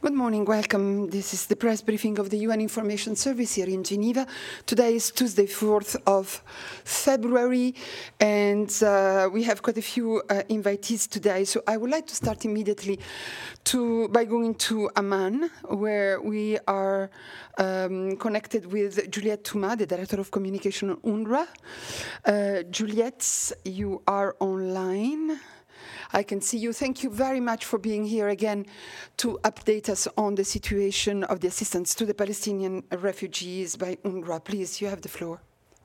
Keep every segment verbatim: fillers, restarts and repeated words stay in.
Good morning, welcome. This is the press briefing of the U N Information Service here in Geneva. Today is Tuesday, fourth of February, and uh, we have quite a few uh, invitees today. So I would like to start immediately to, by going to Amman, where we are um, connected with Juliette Touma, the Director of Communication on UNRWA. Uh, Juliette, you are online. I can see you. Thank you very much for being here again to update us on the situation of the assistance to the Palestinian refugees by UNRWA. Please, you have the floor.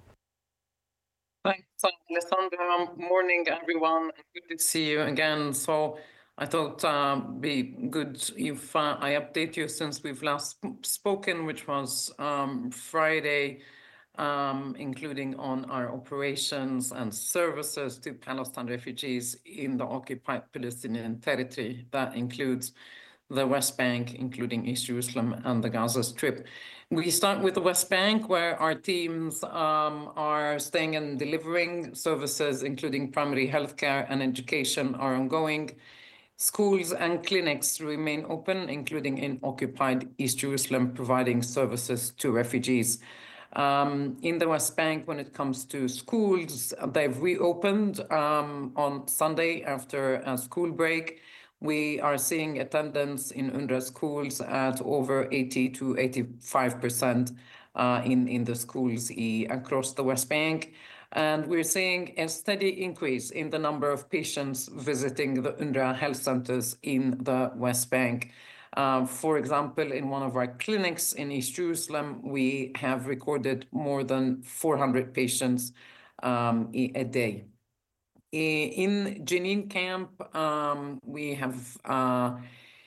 Thanks, Alessandra. Morning, everyone. Good to see you again. So I thought uh, be good if uh, I update you since we've last spoken, which was um, Friday. Um, including on our operations and services to Palestine refugees in the occupied Palestinian territory. That includes the West Bank, including East Jerusalem and the Gaza Strip. We start with the West Bank, where our teams um, are staying and delivering services, including primary healthcare and education, are ongoing. Schools and clinics remain open, including in occupied East Jerusalem, providing services to refugees. Um, in the West Bank, when it comes to schools, they've reopened um, on Sunday after a school break. We are seeing attendance in UNRWA schools at over eighty to eighty-five percent uh, in, in the schools e, across the West Bank. And we're seeing a steady increase in the number of patients visiting the UNRWA health centers in the West Bank. Uh, for example, in one of our clinics in East Jerusalem, we have recorded more than four hundred patients um, a day. In Jenin camp, um, we have uh,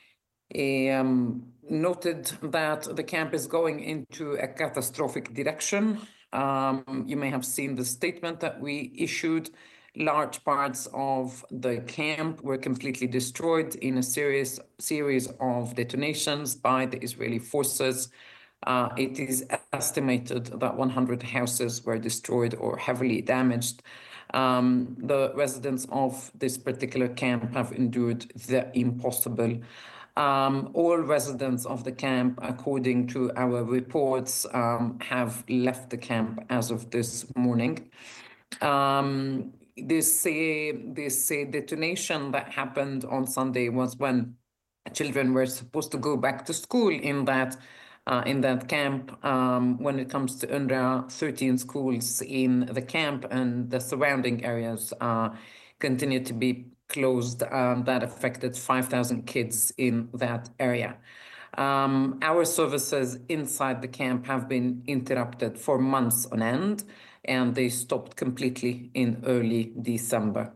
um, noted that the camp is going into a catastrophic direction. Um, you may have seen the statement that we issued. Large parts of the camp were completely destroyed in a series, series of detonations by the Israeli forces. Uh, it is estimated that one hundred houses were destroyed or heavily damaged. Um, the residents of this particular camp have endured the impossible. Um, all residents of the camp, according to our reports, um, have left the camp as of this morning. Um, this uh, this uh, detonation that happened on Sunday was when children were supposed to go back to school in that uh, in that camp. Um, when it comes to UNRWA, thirteen schools in the camp and the surrounding areas uh, continue to be closed. Um, that affected five thousand kids in that area. Um, our services inside the camp have been interrupted for months on end, and they stopped completely in early December.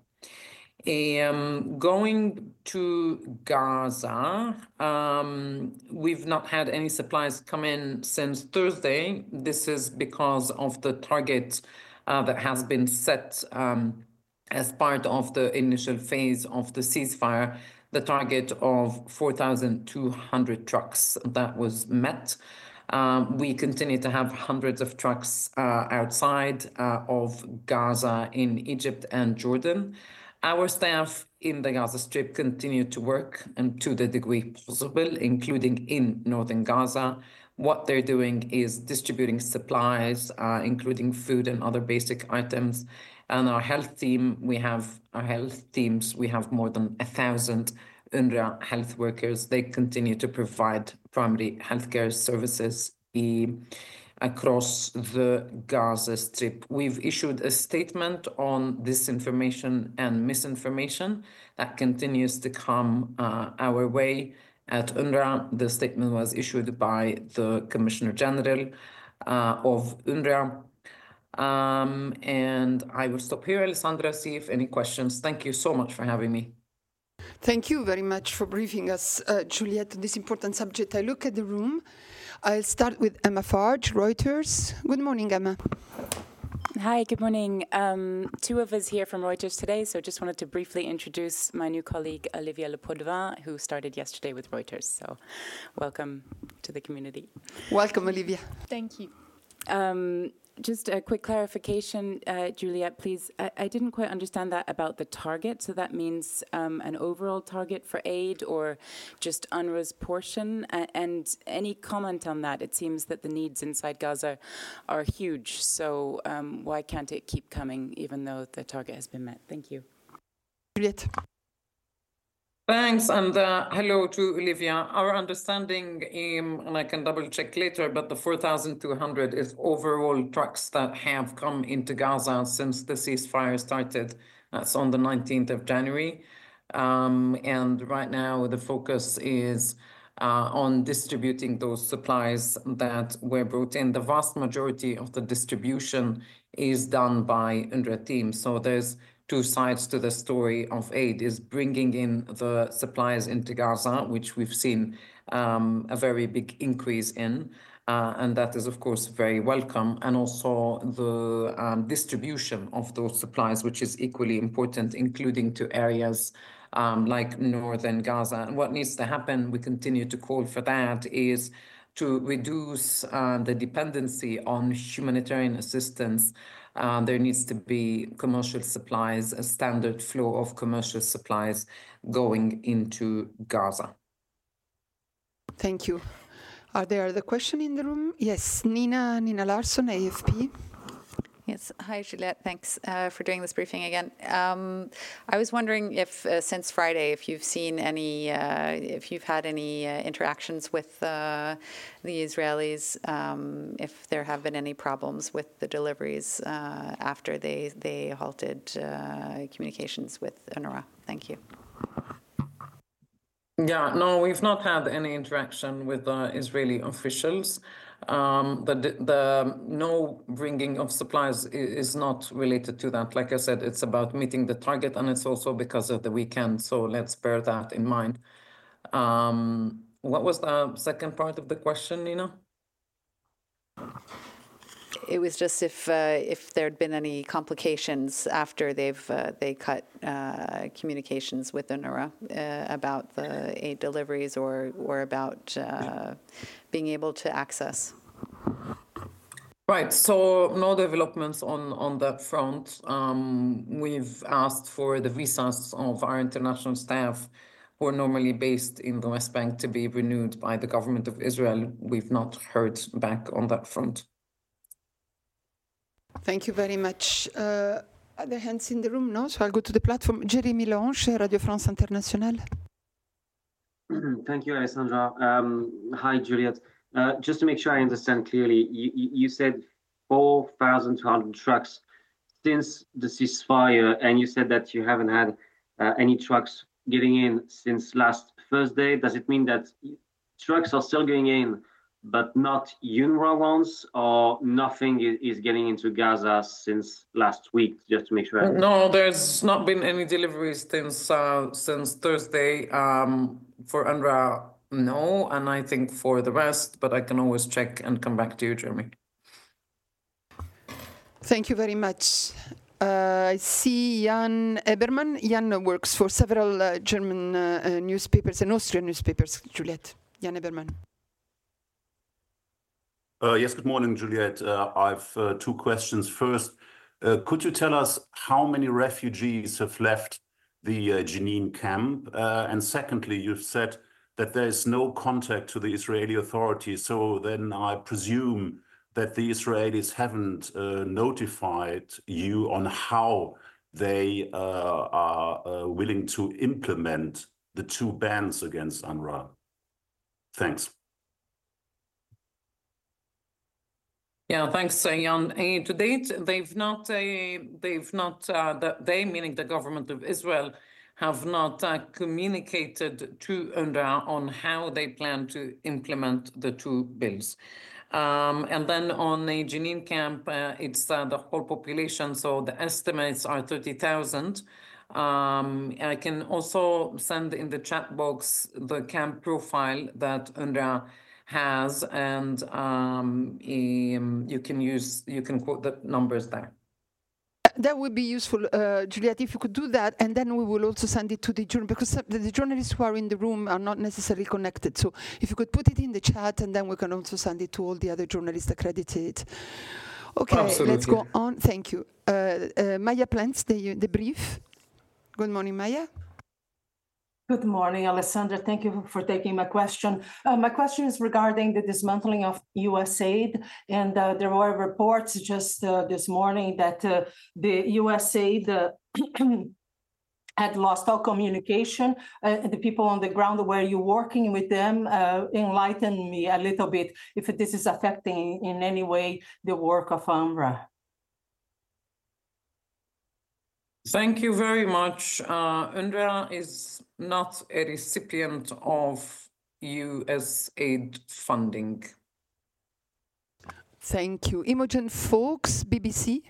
Um, going to Gaza, um, we've not had any supplies come in since Thursday. This is because of the target uh, that has been set um, as part of the initial phase of the ceasefire, the target of four thousand two hundred trucks that was met. Um, we continue to have hundreds of trucks uh, outside uh, of Gaza in Egypt and Jordan. Our staff in the Gaza Strip continue to work and to the degree possible, including in northern Gaza. What they're doing is distributing supplies, uh, including food and other basic items. And our health team, we have our health teams, we have more than a thousand UNRWA health workers. They continue to provide primary healthcare services across the Gaza Strip. We've issued a statement on disinformation and misinformation that continues to come uh, our way at UNRWA. The statement was issued by the Commissioner General uh, of UNRWA. Um, and I will stop here, Alessandra, see if any questions. Thank you so much for having me. Thank you very much for briefing us, uh, Juliette, on this important subject. I look at the room. I'll start with Emma Farge, Reuters. Good morning, Emma. Hi, good morning. Um, two of us here from Reuters today, so just wanted to briefly introduce my new colleague, Olivia Lepoudvin, who started yesterday with Reuters. So welcome to the community. Welcome, Olivia. Thank you. Um, Just a quick clarification, uh, Juliette, please. I, I didn't quite understand that about the target. So that means um, an overall target for aid or just UNRWA's portion? Uh, and any comment on that? It seems that the needs inside Gaza are huge. So um, why can't it keep coming even though the target has been met? Thank you. Juliette. Thanks, and uh, hello to Olivia. Our understanding, um, and I can double check later, but the four thousand two hundred is overall trucks that have come into Gaza since the ceasefire started. That's on the nineteenth of January. Um, and right now the focus is uh, on distributing those supplies that were brought in. The vast majority of the distribution is done by UNRWA teams. So there's two sides to the story of aid, is bringing in the supplies into Gaza, which we've seen um, a very big increase in. Uh, and that is, of course, very welcome. And also the um, distribution of those supplies, which is equally important, including to areas um, like northern Gaza. And what needs to happen, we continue to call for that, is to reduce uh, the dependency on humanitarian assistance. Uh, there needs to be commercial supplies, a standard flow of commercial supplies going into Gaza. Thank you. Are there other questions in the room? Yes, Nina, Nina Larsson, A F P. Yes. Hi, Juliette. Thanks uh, for doing this briefing again. Um, I was wondering if, uh, since Friday, if you've seen any, uh, if you've had any uh, interactions with uh, the Israelis, um, if there have been any problems with the deliveries uh, after they they halted uh, communications with UNRWA. Thank you. Yeah, no, we've not had any interaction with uh, Israeli officials. Um, the, the no bringing of supplies is not related to that. Like I said, it's about meeting the target, and it's also because of the weekend. So let's bear that in mind. Um, what was the second part of the question, Nina? It was just if uh, if there'd been any complications after they've uh, they cut uh, communications with UNRWA uh, about the aid deliveries or or about uh, being able to access. Right. So no developments on on that front. Um, we've asked for the visas of our international staff who are normally based in the West Bank to be renewed by the government of Israel. We've not heard back on that front. Thank you very much. Uh, other hands in the room? No? So I'll go to the platform. Jérémy Lange, Radio France Internationale. Thank you, Alessandra. Um, hi, Juliette. Uh, just to make sure I understand clearly, you, you said four thousand two hundred trucks since the ceasefire, and you said that you haven't had uh, any trucks getting in since last Thursday. Does it mean that trucks are still going in, but not UNRWA ones, or nothing is getting into Gaza since last week, just to make sure? No, there's not been any deliveries since uh, since Thursday. Um, for UNRWA, no, and I think for the rest, but I can always check and come back to you, Jeremy. Thank you very much. Uh, I see Jan Ebermann. Jan works for several uh, German uh, uh, newspapers and Austrian newspapers, Juliette. Jan Ebermann. Uh, yes, good morning, Juliette. Uh, I've uh, two questions. First, uh, could you tell us how many refugees have left the uh, Jenin camp? Uh, and secondly, you've said that there is no contact to the Israeli authorities. So then I presume that the Israelis haven't uh, notified you on how they uh, are uh, willing to implement the two bans against UNRWA. Thanks. Yeah, thanks, uh, Jan. Uh, to date, they've not, uh, they've not, uh, the, they, meaning the government of Israel, have not uh, communicated to UNRWA on how they plan to implement the two bills. Um, and then on the Jenin camp, uh, it's uh, the whole population, so the estimates are thirty thousand. Um, I can also send in the chat box the camp profile that UNRWA has, and um, um, you can use, you can quote the numbers there. That would be useful, uh, Juliette, if you could do that, and then we will also send it to the journal, because the, the journalists who are in the room are not necessarily connected. So if you could put it in the chat, and then we can also send it to all the other journalists accredited. Okay, let's Absolutely. go on. Thank you. Uh, uh, Maya Plants, the, the brief. Good morning, Maya. Good morning, Alessandra. Thank you for taking my question. Uh, my question is regarding the dismantling of U S aid. And uh, there were reports just uh, this morning that uh, the U S aid uh, had lost all communication. Uh, the people on the ground, were you working with them? Uh, enlighten me a little bit if this is affecting in any way the work of UNRWA. Thank you very much. Uh, UNRWA is not a recipient of U S aid funding. Thank you. Imogen Fox, B B C.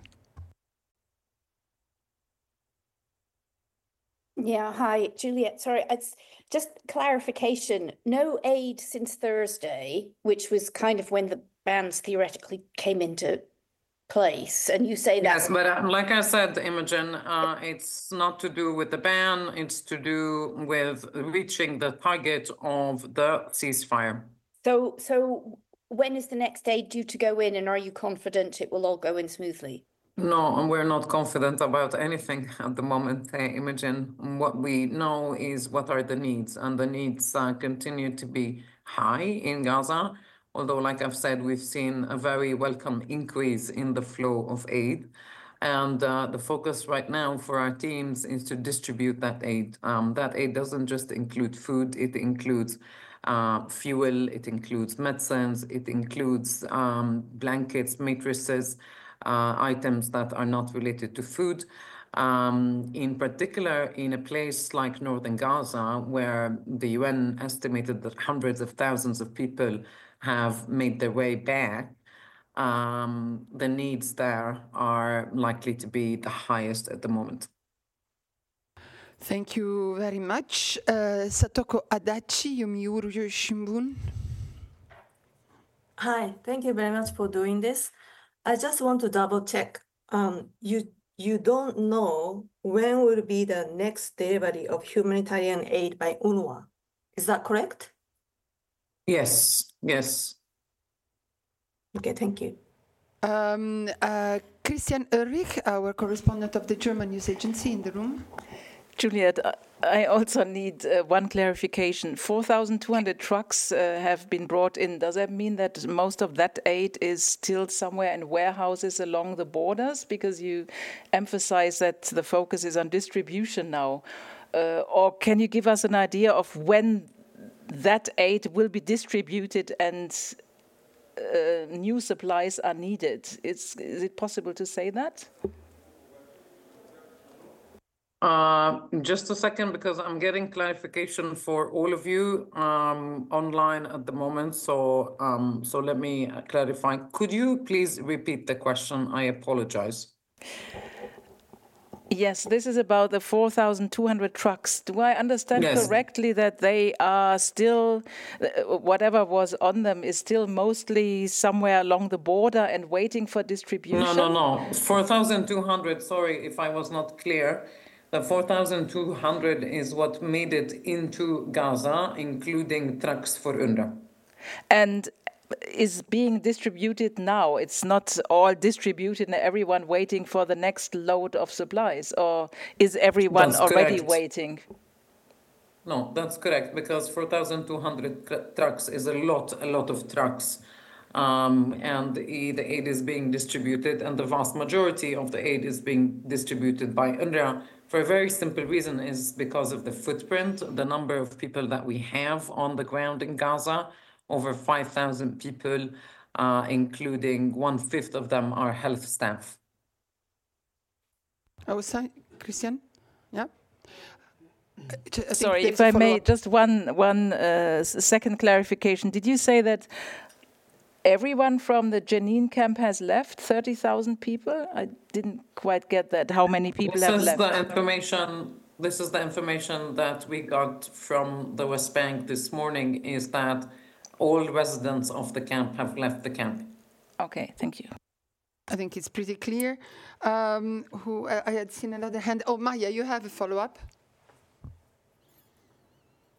Yeah, hi, Juliet. Sorry, it's just clarification. No aid since Thursday, which was kind of when the bans theoretically came into place. And you say that. Yes, but uh, like I said, Imogen, uh, it's not to do with the ban, it's to do with reaching the target of the ceasefire. So, so when is the next aid due to go in, and are you confident it will all go in smoothly? No, and we're not confident about anything at the moment, uh, Imogen. What we know is what are the needs, and the needs uh, continue to be high in Gaza. Although, like I've said, we've seen a very welcome increase in the flow of aid. And uh, the focus right now for our teams is to distribute that aid. Um, that aid doesn't just include food, it includes uh, fuel, it includes medicines, it includes um, blankets, mattresses, uh, items that are not related to food. Um, in particular, in a place like northern Gaza, where the U N estimated that hundreds of thousands of people have made their way back, um, the needs there are likely to be the highest at the moment. Thank you very much. Uh, Satoko Adachi, Yomiuri Shimbun. Hi, thank you very much for doing this. I just want to double check. Um, you you don't know when will be the next delivery of humanitarian aid by UNRWA. Is that correct? Yes, yes. Okay, thank you. Um, uh, Christian Ulrich, our correspondent of the German news agency in the room. Juliet, I also need uh, one clarification. four thousand two hundred trucks uh, have been brought in. Does that mean that most of that aid is still somewhere in warehouses along the borders? Because you emphasize that the focus is on distribution now. Uh, or can you give us an idea of when that aid will be distributed and uh, new supplies are needed? It's, is it possible to say that? Uh, just a second, because I'm getting clarification for all of you um, online at the moment. So, um, so let me clarify. Could you please repeat the question? I apologize. Yes, this is about the four thousand two hundred trucks. Do I understand Yes. correctly that they are still, uh, whatever was on them is still mostly somewhere along the border and waiting for distribution? No, no, no. four thousand two hundred, sorry if I was not clear. The four thousand two hundred is what made it into Gaza, including trucks for UNRWA. And is being distributed now. It's not all distributed and everyone waiting for the next load of supplies, or is everyone That's already correct. waiting? No, that's correct, because four thousand two hundred tr- trucks is a lot, a lot of trucks. Um, and the, the aid is being distributed, and the vast majority of the aid is being distributed by UNRWA for a very simple reason, is because of the footprint, the number of people that we have on the ground in Gaza, over five thousand people, uh, including one-fifth of them are health staff. Oh, sorry, Christian? Yeah? I think Sorry, there's if a I may, follow-up. just one, one uh, s- second clarification. Did you say that everyone from the Jenin camp has left, thirty thousand people? I didn't quite get that, how many people This have is left. the information, this is the information that we got from the West Bank this morning, is that all residents of the camp have left the camp. Okay, thank you. I think it's pretty clear. Um, who I I had seen another hand. Oh, Maya, you have a follow-up?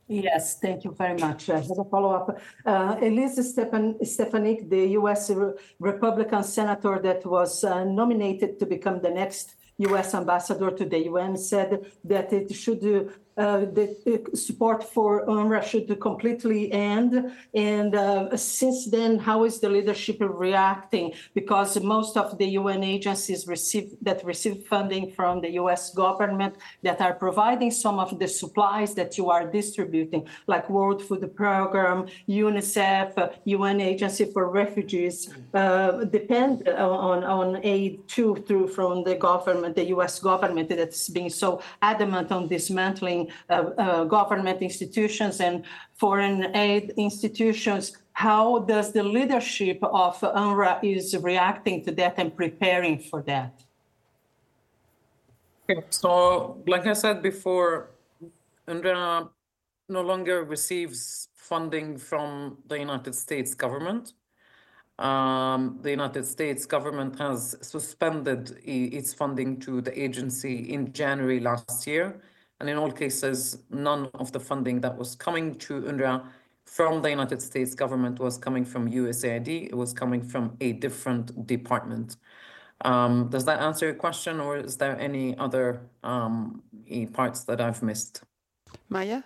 Yes, thank you very much. I have a follow-up. Uh, Elise Stefan, Stefanik, the U S Re Republican senator that was uh, nominated to become the next U S ambassador to the U N, said that it should uh, uh, the support for UNRWA should completely end. And uh, since then, how is the leadership reacting? Because most of the U N agencies receive that receive funding from the U S government that are providing some of the supplies that you are distributing, like World Food Program, UNICEF, uh, U N Agency for Refugees, uh, depend on, on aid too through from the government, the U S government that's being so adamant on dismantling uh, uh, government institutions and foreign aid institutions. How does the leadership of UNRWA is reacting to that and preparing for that? Okay, so like I said before, UNRWA no longer receives funding from the United States government. Um, the United States government has suspended its funding to the agency in January last year. And in all cases, none of the funding that was coming to UNRWA from the United States government was coming from U S A I D. It was coming from a different department. Um, does that answer your question, or is there any other um, parts that I've missed? Maya?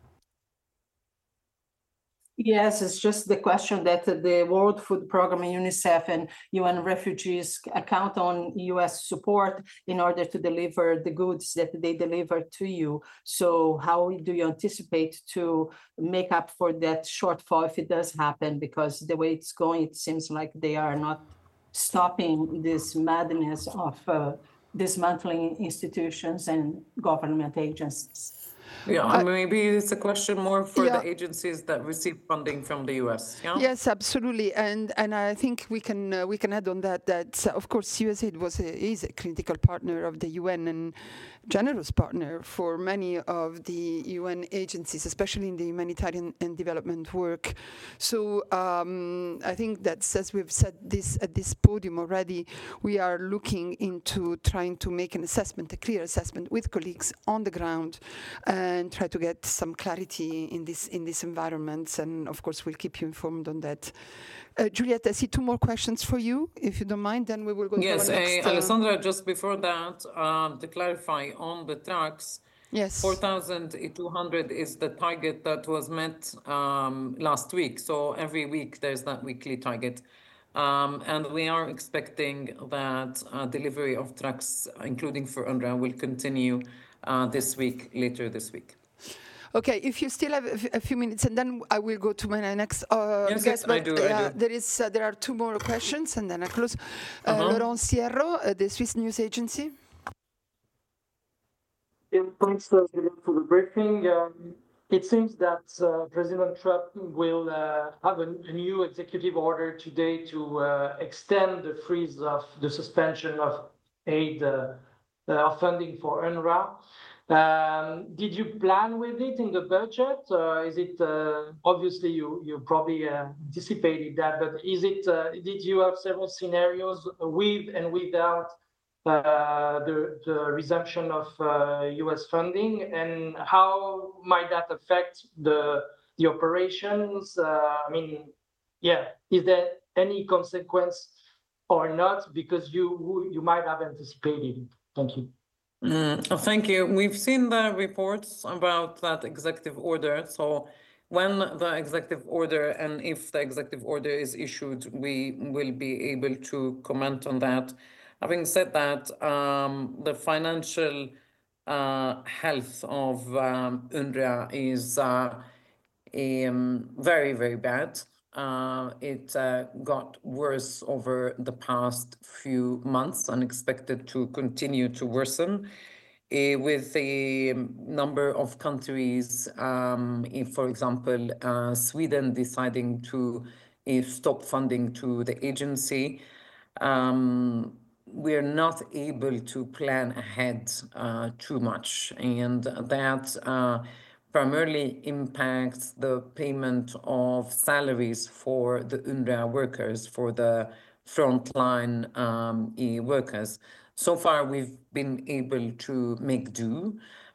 Yes, it's just the question that the World Food Program, UNICEF, and U N Refugees count on U S support in order to deliver the goods that they deliver to you. So how do you anticipate to make up for that shortfall if it does happen? Because the way it's going, it seems like they are not stopping this madness of uh, dismantling institutions and government agencies. Yeah, I- maybe it's a question more for Yeah. the agencies that receive funding from the U S. Yeah. Yes, absolutely, and and I think we can uh, we can add on that that uh, of course U S A I D was a, is a critical partner of the U N and generous partner for many of the U N agencies, especially in the humanitarian and development work. So um, I think that, as we've said this at this podium already, we are looking into trying to make an assessment, a clear assessment with colleagues on the ground, and try to get some clarity in this in this environment. And of course, we'll keep you informed on that. Uh, Juliette, I see two more questions for you. If you don't mind, then we will go Yes, to our next. uh, Alessandra, just before that, uh, to clarify on the trucks, yes. four thousand two hundred is the target that was met um, last week. So every week there's that weekly target. Um, and we are expecting that uh, delivery of trucks, including for UNRWA, will continue uh, this week, later this week. Okay, if you still have a, f- a few minutes, and then I will go to my next uh, Yes, guest. yes, I but, do, I uh, do. There is, uh, there are two more questions, and then I close. Uh, Uh-huh. Laurent Sierro, uh, the Swiss News Agency. Yeah, thanks uh, for the briefing. Um, it seems that uh, President Trump will uh, have a, a new executive order today to uh, extend the freeze of the suspension of aid uh, uh, funding for UNRWA. Um, did you plan with it in the budget? Uh, is it uh, obviously you you probably uh, anticipated that, but is it uh, did you have several scenarios with and without uh, the the resumption of uh, U S funding, and how might that affect the the operations? Uh, I mean, yeah, is there any consequence or not, because you you might have anticipated it? Thank you. Mm, oh, thank you. We've seen the reports about that executive order. So when the executive order and if the executive order is issued, we will be able to comment on that. Having said that, um, the financial uh, health of um, UNRWA is uh, um, very, very bad. Uh, it uh, got worse over the past few months and expected to continue to worsen, uh, with a number of countries, um, if, for example, uh, Sweden deciding to uh, stop funding to the agency. Um, we're not able to plan ahead uh, too much, and that uh, primarily impacts the payment of salaries for the UNRWA workers, for the frontline um, workers. So far, we've been able to make do.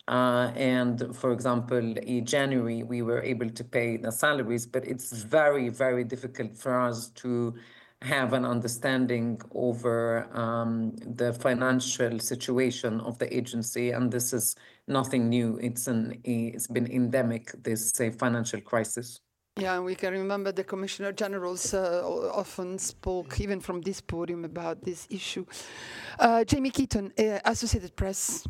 Uh, and for example, in January, we were able to pay the salaries, but it's very, very difficult for us to have an understanding over um, the financial situation of the agency. And this is nothing new. It's an it's been endemic, this uh, financial crisis. Yeah, and we can remember the Commissioner Generals uh, often spoke, even from this podium, about this issue. Uh, Jamie Keaton, uh, Associated Press.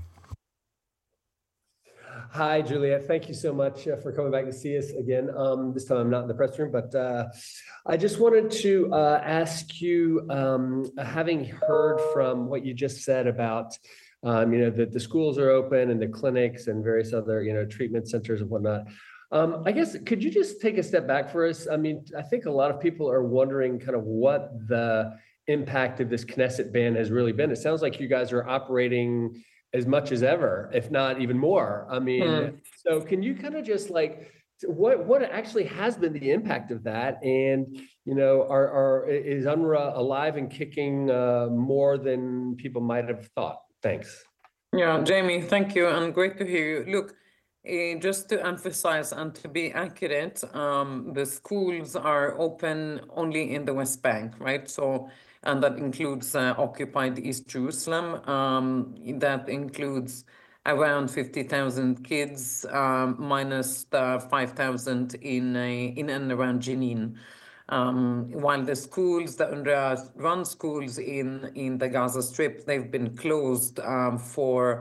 Hi, Juliette. Thank you so much uh, for coming back to see us again. Um, this time I'm not in the press room, but uh, I just wanted to uh, ask you, um, having heard from what you just said about, um, you know, that the schools are open and the clinics and various other, you know, treatment centers and whatnot. Um, I guess, could you just take a step back for us? I mean, I think a lot of people are wondering kind of what the impact of this Knesset ban has really been. It sounds like you guys are operating as much as ever, if not even more. I mean, mm. so can you kind of just like, what what actually has been the impact of that? And, you know, are, are is UNRWA alive and kicking uh, more than people might have thought? Thanks. Yeah, Jamie, thank you, and great to hear you. Look, Uh, just to emphasize and to be accurate, um, the schools are open only in the West Bank, right? So, and that includes uh, occupied East Jerusalem. Um, that includes around fifty thousand kids, um, minus the five thousand in uh, in and around Jenin. Um, while the schools, the UNRWA run schools in in the Gaza Strip, they've been closed um, for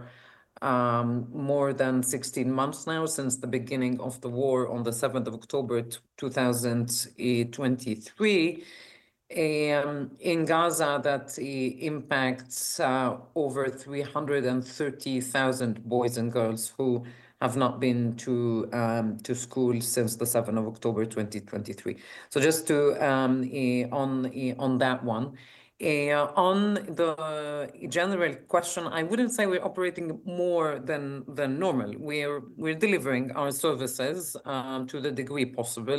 Um, more than sixteen months now, since the beginning of the war on the seventh of October two thousand twenty-three. Um, in Gaza, that uh, impacts uh, over three hundred thirty thousand boys and girls who have not been to um, to school since the seventh of October twenty twenty-three. So just to um, uh, on uh, on that one. Uh, on the general question, I wouldn't say we're operating more than than normal. We're we're delivering our services um, to the degree possible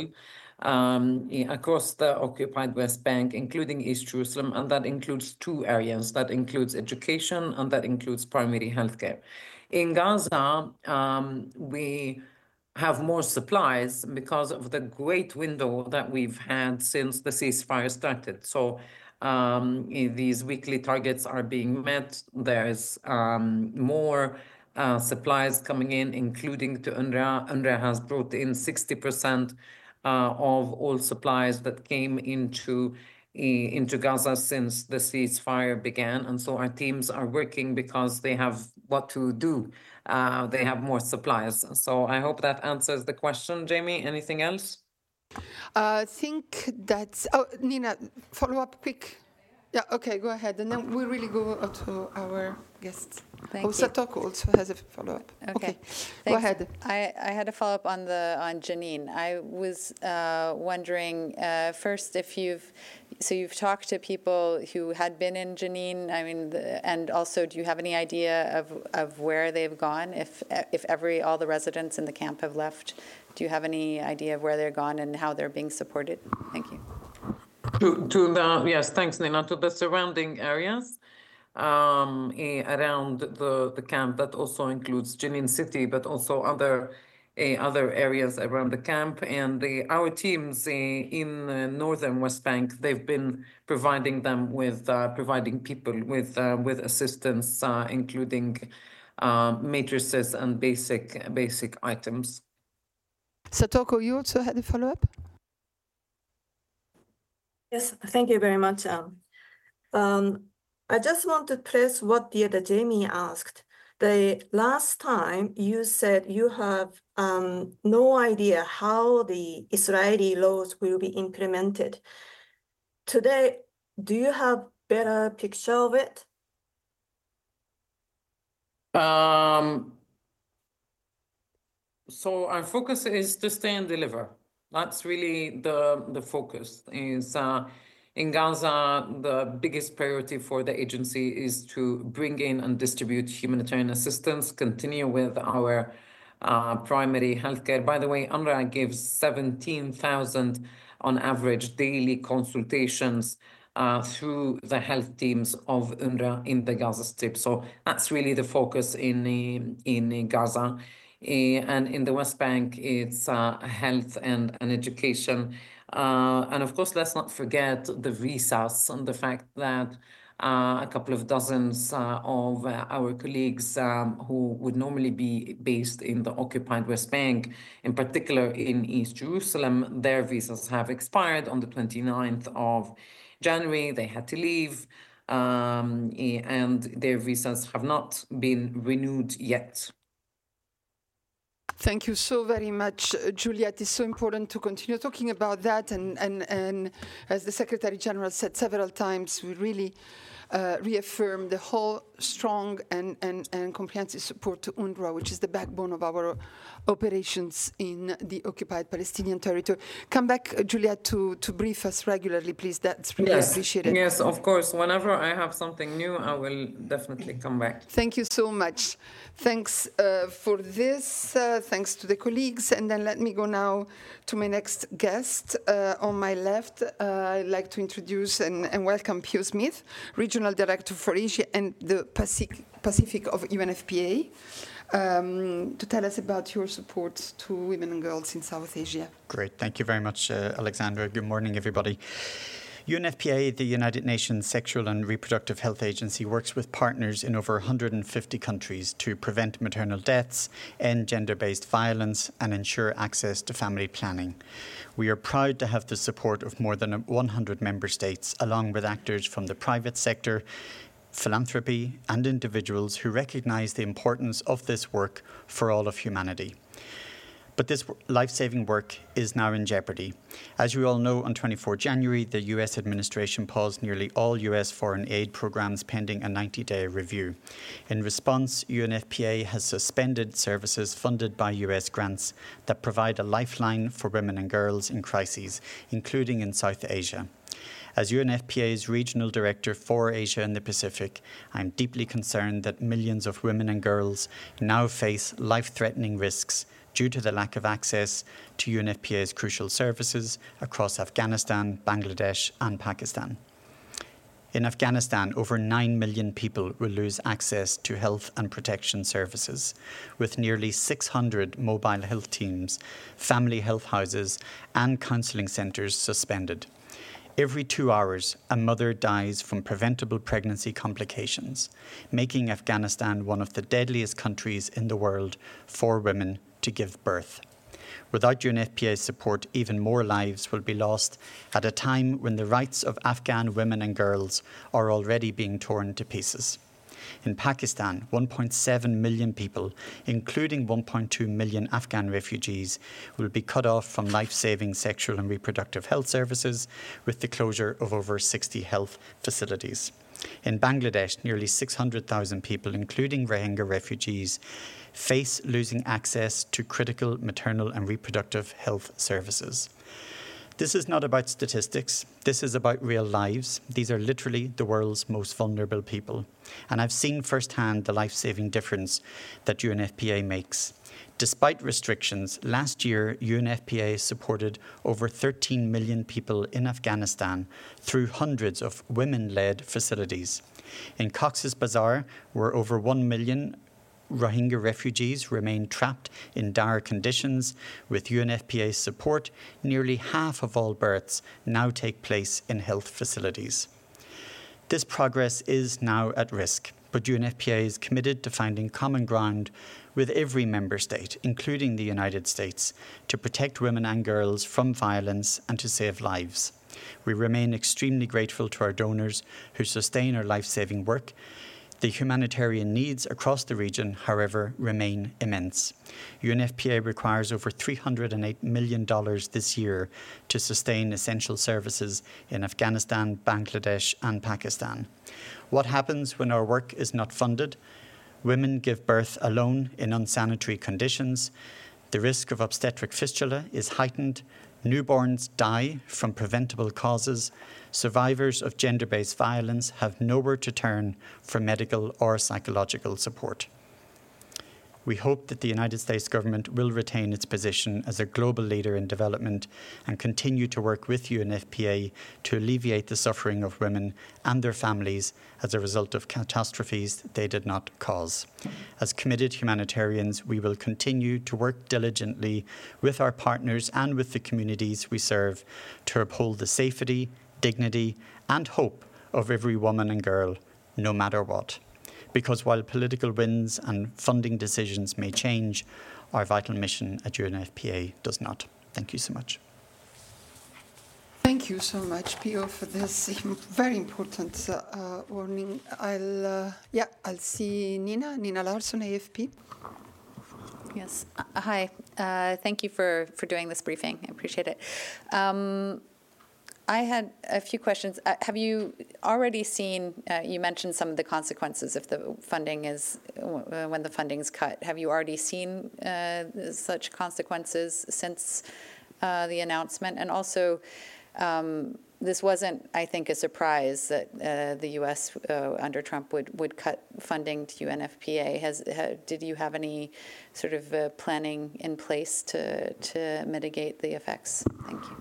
um, across the occupied West Bank, including East Jerusalem, and that includes two areas. That includes education and that includes primary healthcare. In Gaza, um, we have more supplies because of the great window that we've had since the ceasefire started. So. Um, these weekly targets are being met. There's um, more uh, supplies coming in, including to UNRWA. UNRWA has brought in sixty percent uh, of all supplies that came into, uh, into Gaza since the ceasefire began. And so our teams are working because they have what to do. Uh, they have more supplies. So I hope that answers the question, Jamie. Anything else? I think that's, oh, Nina, follow up quick. Yeah, okay, go ahead. And then we really go to our guests. Thank oh, you. Satoko also has a follow-up. Okay, okay. Go ahead. I, I had a follow-up on the on Jenin. I was uh, wondering uh, first if you've so you've talked to people who had been in Jenin. I mean, the, and also, do you have any idea of of where they've gone? If if every all the residents in the camp have left, do you have any idea of where they're gone and how they're being supported? Thank you. To, to the yes, thanks, Nina. To the surrounding areas. Um, eh, around the, the camp, that also includes Jenin city, but also other uh, other areas around the camp. And uh, our teams uh, in uh, northern West Bank, they've been providing them with uh, providing people with uh, with assistance, uh, including uh, matrices and basic basic items. Satoko, you also had a follow-up? Yes, thank you very much. Um, um, I just want to press what the other Jamie asked. The last time you said you have um, no idea how the Israeli laws will be implemented. Today, do you have better picture of it? Um, so our focus is to stay and deliver. That's really the the focus. Is uh, in Gaza, the biggest priority for the agency is to bring in and distribute humanitarian assistance, continue with our uh, primary healthcare. By the way, UNRWA gives seventeen thousand on average daily consultations uh, through the health teams of UNRWA in the Gaza Strip. So that's really the focus in, in Gaza. Uh, and in the West Bank, it's uh, health and, and education. Uh, and of course, let's not forget the visas and the fact that uh, a couple of dozens uh, of uh, our colleagues um, who would normally be based in the occupied West Bank, in particular in East Jerusalem, their visas have expired on the twenty-ninth of January. They had to leave, um, and their visas have not been renewed yet. Thank you so very much, uh, Juliette. It's so important to continue talking about that. And, and, and as the Secretary General said several times, we really uh, reaffirm the whole strong and, and, and comprehensive support to UNRWA, which is the backbone of our operations in the occupied Palestinian territory. Come back, uh, Juliette, to, to brief us regularly, please. That's really yes. appreciated. Yes, of course. Whenever I have something new, I will definitely come back. Thank you so much. Thanks uh, for this. Uh, thanks to the colleagues. And then let me go now to my next guest. Uh, on my left, uh, I'd like to introduce and, and welcome Pio Smith, Regional Director for Asia and the Pacific, Pacific of U N F P A, um, to tell us about your support to women and girls in South Asia. Great. Thank you very much, uh, Alexandra. Good morning, everybody. U N F P A, the United Nations Sexual and Reproductive Health Agency, works with partners in over one hundred fifty countries to prevent maternal deaths, end gender-based violence, and ensure access to family planning. We are proud to have the support of more than one hundred member states, along with actors from the private sector, philanthropy, and individuals who recognise the importance of this work for all of humanity. But this life-saving work is now in jeopardy. As you all know, on the twenty-fourth of January, the U S administration paused nearly all U S foreign aid programs pending a ninety-day review. In response, U N F P A has suspended services funded by U S grants that provide a lifeline for women and girls in crises, including in South Asia. As U N F P A's Regional Director for Asia and the Pacific, I am deeply concerned that millions of women and girls now face life-threatening risks due to the lack of access to U N F P A's crucial services across Afghanistan, Bangladesh and Pakistan. In Afghanistan, over nine million people will lose access to health and protection services, with nearly six hundred mobile health teams, family health houses and counselling centres suspended. Every two hours, a mother dies from preventable pregnancy complications, making Afghanistan one of the deadliest countries in the world for women to give birth. Without U N F P A's support, even more lives will be lost at a time when the rights of Afghan women and girls are already being torn to pieces. In Pakistan, one point seven million people, including one point two million Afghan refugees, will be cut off from life-saving sexual and reproductive health services with the closure of over sixty health facilities. In Bangladesh, nearly six hundred thousand people, including Rohingya refugees, face losing access to critical maternal and reproductive health services. This is not about statistics. This is about real lives. These are literally the world's most vulnerable people. And I've seen firsthand the life-saving difference that U N F P A makes. Despite restrictions, last year U N F P A supported over thirteen million people in Afghanistan through hundreds of women-led facilities. In Cox's Bazar, where over one million Rohingya refugees remain trapped in dire conditions, with U N F P A's support, nearly half of all births now take place in health facilities. This progress is now at risk, but U N F P A is committed to finding common ground with every member state, including the United States, to protect women and girls from violence and to save lives. We remain extremely grateful to our donors who sustain our life-saving work. The humanitarian needs across the region, however, remain immense. U N F P A requires over three hundred eight million dollars this year to sustain essential services in Afghanistan, Bangladesh and Pakistan. What happens when our work is not funded? Women give birth alone in unsanitary conditions. The risk of obstetric fistula is heightened. Newborns die from preventable causes. Survivors of gender-based violence have nowhere to turn for medical or psychological support. We hope that the United States government will retain its position as a global leader in development and continue to work with U N F P A to alleviate the suffering of women and their families as a result of catastrophes they did not cause. As committed humanitarians, we will continue to work diligently with our partners and with the communities we serve to uphold the safety, dignity, and hope of every woman and girl, no matter what. Because while political winds and funding decisions may change, our vital mission at U N F P A does not. Thank you so much. Thank you so much, Pio, for this very important uh, warning. I'll, uh, yeah, I'll see Nina, Nina Larsson, A F P. Yes, uh, hi. Uh, thank you for, for doing this briefing. I appreciate it. Um, I had a few questions. Uh, have you already seen, uh, you mentioned some of the consequences if the funding is, uh, when the funding's cut. Have you already seen uh, such consequences since uh, the announcement? And also, um, this wasn't, I think, a surprise that uh, the U S uh, under Trump would, would cut funding to U N F P A. Has, ha, did you have any sort of uh, planning in place to, to mitigate the effects? Thank you.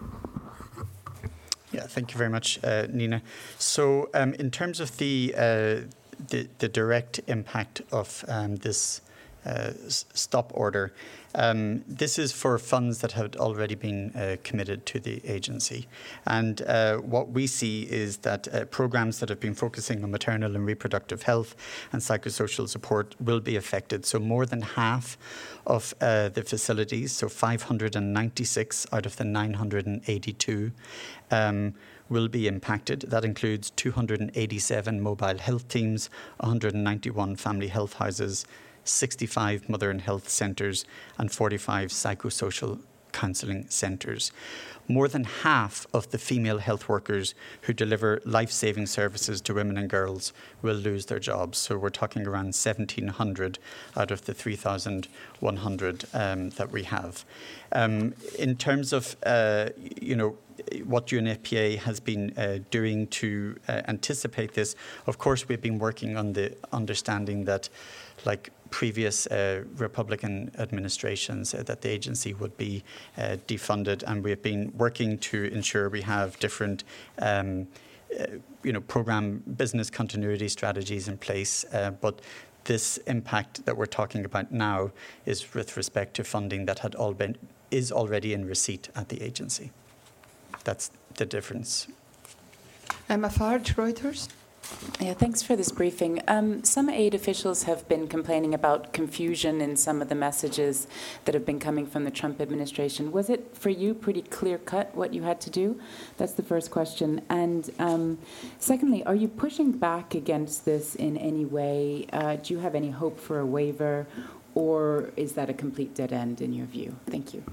Yeah, thank you very much, uh, Nina. So um, in terms of the, uh, the, the direct impact of um, this uh, stop order, um, this is for funds that had already been uh, committed to the agency. And uh, what we see is that uh, programs that have been focusing on maternal and reproductive health and psychosocial support will be affected. So more than half of uh, the facilities, so five hundred ninety-six out of the nine hundred eighty-two, um, will be impacted. That includes two hundred eighty-seven mobile health teams, one hundred ninety-one family health houses, sixty-five mother and health centres, and forty-five psychosocial counselling centres. More than half of the female health workers who deliver life-saving services to women and girls will lose their jobs. So we're talking around seventeen hundred out of the three thousand one hundred um, that we have. Um, in terms of, uh, you know, what U N F P A has been uh, doing to uh, anticipate this, of course, we've been working on the understanding that, like previous uh, Republican administrations, uh, that the agency would be uh, defunded, and we've been working to ensure we have different um, uh, you know, program business continuity strategies in place. Uh, but this impact that we're talking about now is with respect to funding that had all been is already in receipt at the agency. That's the difference. Emma Farge, Reuters. Yeah, thanks for this briefing. Um, some aid officials have been complaining about confusion in some of the messages that have been coming from the Trump administration. Was it, for you, pretty clear-cut what you had to do? That's the first question. And um, secondly, are you pushing back against this in any way? Uh, do you have any hope for a waiver, or is that a complete dead end in your view? Thank you.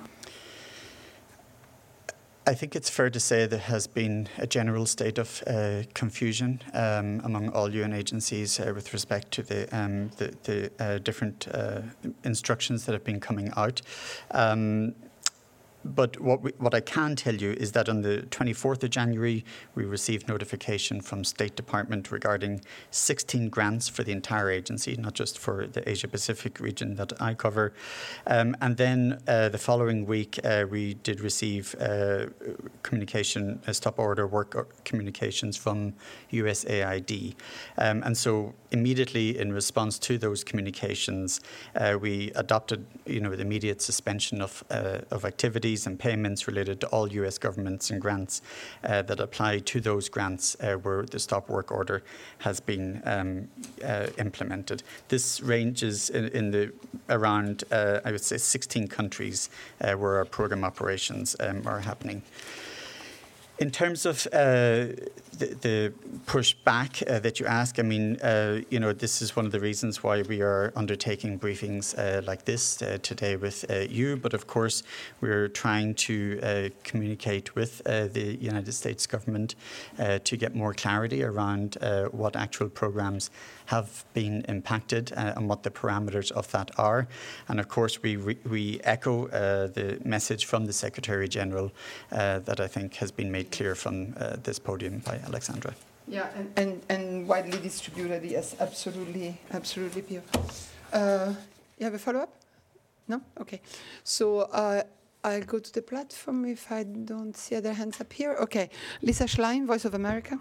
I think it's fair to say there has been a general state of uh, confusion um, among all U N agencies uh, with respect to the um, the, the uh, different uh, instructions that have been coming out. Um, But what we, what I can tell you is that on the twenty-fourth of January, we received notification from State Department regarding sixteen grants for the entire agency, not just for the Asia-Pacific region that I cover. Um, and then uh, the following week, uh, we did receive uh, communication, uh, stop order work communications from U S A I D. Um, and so immediately in response to those communications, uh, we adopted, you know, the immediate suspension of, uh, of activities and payments related to all U S governments and grants uh, that apply to those grants uh, where the stop work order has been um, uh, implemented. This ranges in, in the around, uh, I would say, sixteen countries uh, where our program operations um, are happening. In terms of uh, the, the push back uh, that you ask, I mean, uh, you know, this is one of the reasons why we are undertaking briefings uh, like this uh, today with uh, you. But of course, we're trying to uh, communicate with uh, the United States government uh, to get more clarity around uh, what actual programs have been impacted uh, and what the parameters of that are. And of course, we re we echo uh, the message from the Secretary General uh, that I think has been made clear from uh, this podium by Alexandra. Yeah, and, and, and widely distributed, yes, absolutely, absolutely, Pio. Uh, You have a follow-up? No? Okay. So uh, I'll go to the platform if I don't see other hands up here. Okay. Lisa Schlein, Voice of America.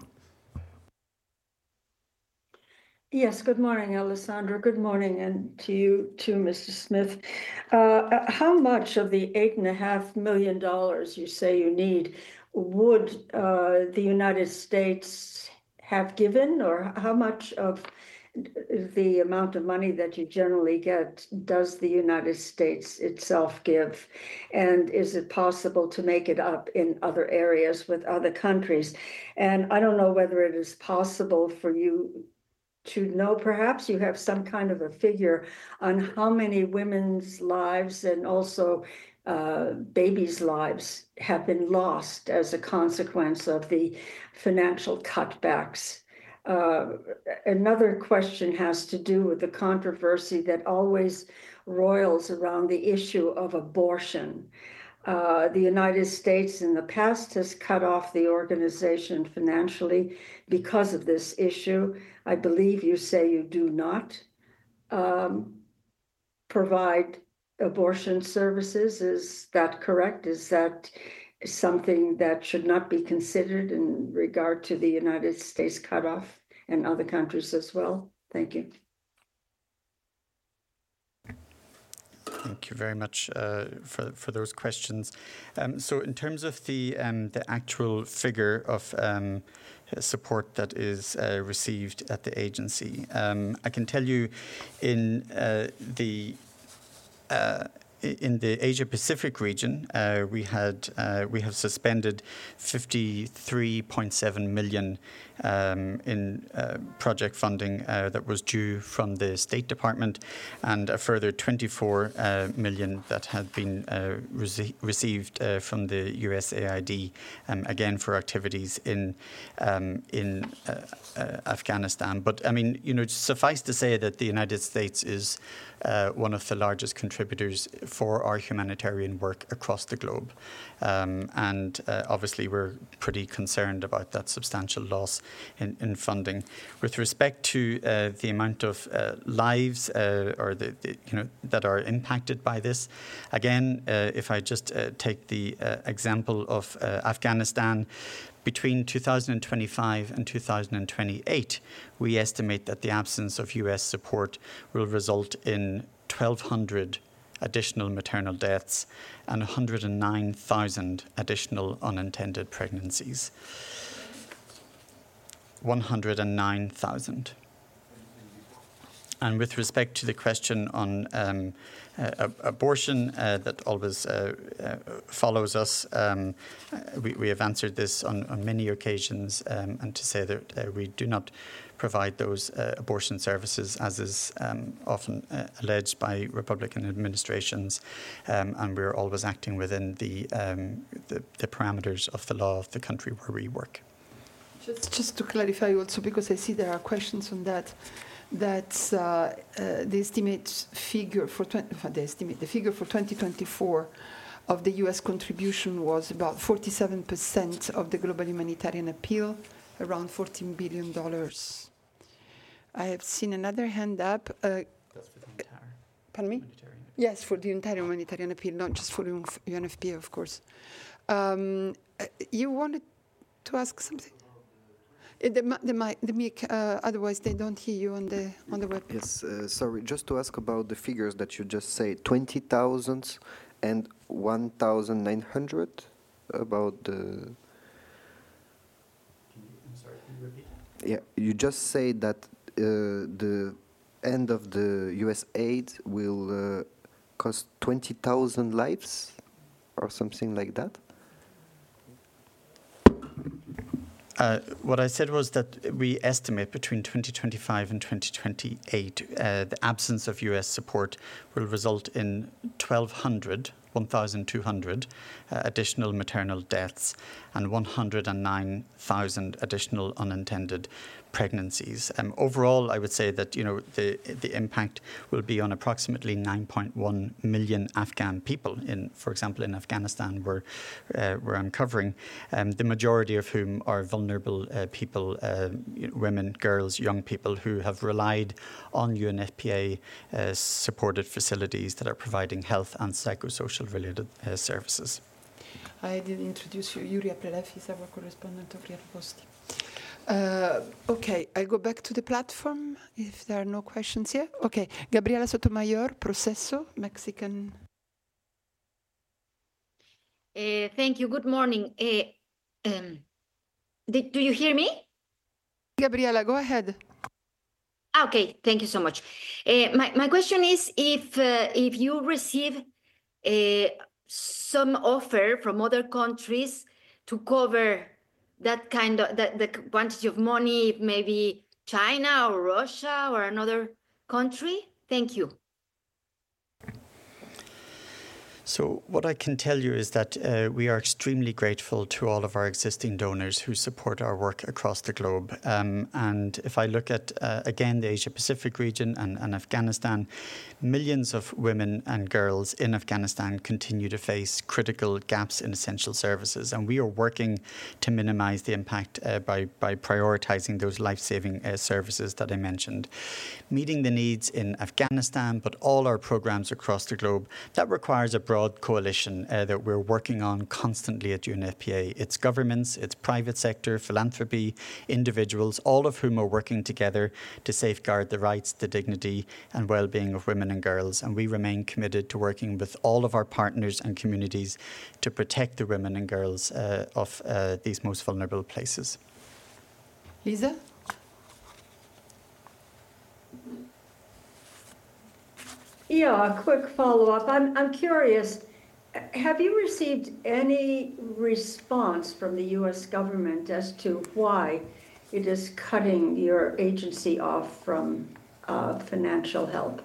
Yes, good morning, Alessandra. Good morning, and to you too, Mister Smith. Uh, how much of the eight and a half million dollars you say you need would uh, the United States have given, or how much of the amount of money that you generally get does the United States itself give? And is it possible to make it up in other areas with other countries? And I don't know whether it is possible for you to know, perhaps you have some kind of a figure on how many women's lives and also uh, babies' lives have been lost as a consequence of the financial cutbacks. Uh, another question has to do with the controversy that always roils around the issue of abortion. Uh, the United States in the past has cut off the organization financially because of this issue. I believe you say you do not um, provide abortion services. Is that correct? Is that something that should not be considered in regard to the United States cutoff and other countries as well? Thank you. Thank you very much uh, for for those questions. Um, so, in terms of the um, the actual figure of um, support that is uh, received at the agency, um, I can tell you, in uh, the uh, in the Asia Pacific region, uh, we had uh, we have suspended fifty-three point seven million um, in uh, project funding uh, that was due from the State Department, and a further twenty-four uh, million that had been uh, rece received uh, from the U S A I D, um, again for activities in um, in uh, uh, Afghanistan. But I mean, you know, suffice to say that the United States is Uh, one of the largest contributors for our humanitarian work across the globe. Um, and uh, obviously we're pretty concerned about that substantial loss in, in funding. With respect to uh, the amount of uh, lives uh, or the, the, you know, that are impacted by this, again, uh, if I just uh, take the uh, example of uh, Afghanistan, between two thousand twenty-five and two thousand twenty-eight, we estimate that the absence of U S support will result in twelve hundred additional maternal deaths and one hundred nine thousand additional unintended pregnancies. one hundred nine thousand. And with respect to the question on um, uh, abortion uh, that always uh, uh, follows us, um, we, we have answered this on, on many occasions, um, and to say that uh, we do not provide those uh, abortion services, as is um, often uh, alleged by Republican administrations, um, and we're always acting within the, um, the, the parameters of the law of the country where we work. Just, just to clarify also, because I see there are questions on that, that uh, uh, the estimate figure for the estimate the figure for twenty twenty-four of the U S contribution was about forty-seven percent of the global humanitarian appeal, around fourteen billion dollars. I have seen another hand up. Uh, That's for the entire. Pardon me? Yes, for the entire humanitarian appeal, not just for U N F P A, of course. Um, you wanted to ask something? Uh, The, the mic, the mic uh, otherwise they don't hear you on the on the web. Yes, uh, sorry, just to ask about the figures that you just said, twenty thousand and one thousand nine hundred, about the... Can you, I'm sorry, can you repeat? Yeah, you just said that uh, the end of the U S aid will uh, cost twenty thousand lives or something like that? Uh, what I said was that we estimate between twenty twenty-five and twenty twenty-eight, uh, the absence of U S support will result in twelve hundred, one thousand two hundred uh, additional maternal deaths and one hundred nine thousand additional unintended pregnancies. Um, overall, I would say that you know the the impact will be on approximately nine point one million Afghan people. In, for example, in Afghanistan, where uh, where I'm covering, um, the majority of whom are vulnerable uh, people, uh, women, girls, young people who have relied on U N F P A uh, supported facilities that are providing health and psychosocial related uh, services. I did introduce you. Yuria Prelev is our correspondent of Ria Posti. Uh, okay, I'll go back to the platform if there are no questions here. Okay, Gabriela Sotomayor, Proceso, Mexican. Uh, thank you. Good morning. Uh, um, did, do you hear me? Gabriela, go ahead. Okay, thank you so much. Uh, my, my question is if, uh, if you receive uh, some offer from other countries to cover that kind of that the quantity of money, maybe China or Russia or another country? Thank you. So what I can tell you is that uh, we are extremely grateful to all of our existing donors who support our work across the globe. Um, and if I look at, uh, again, the Asia-Pacific region and, and Afghanistan, millions of women and girls in Afghanistan continue to face critical gaps in essential services. And we are working to minimize the impact uh, by, by prioritizing those life-saving uh, services that I mentioned. Meeting the needs in Afghanistan, but all our programs across the globe, that requires a broad coalition uh, that we're working on constantly at U N F P A. It's governments, it's private sector, philanthropy, individuals, all of whom are working together to safeguard the rights, the dignity and well-being of women and girls. And we remain committed to working with all of our partners and communities to protect the women and girls uh, of uh, these most vulnerable places. Lisa? Yeah, a quick follow-up. I'm, I'm curious, have you received any response from the U S government as to why it is cutting your agency off from uh, financial help?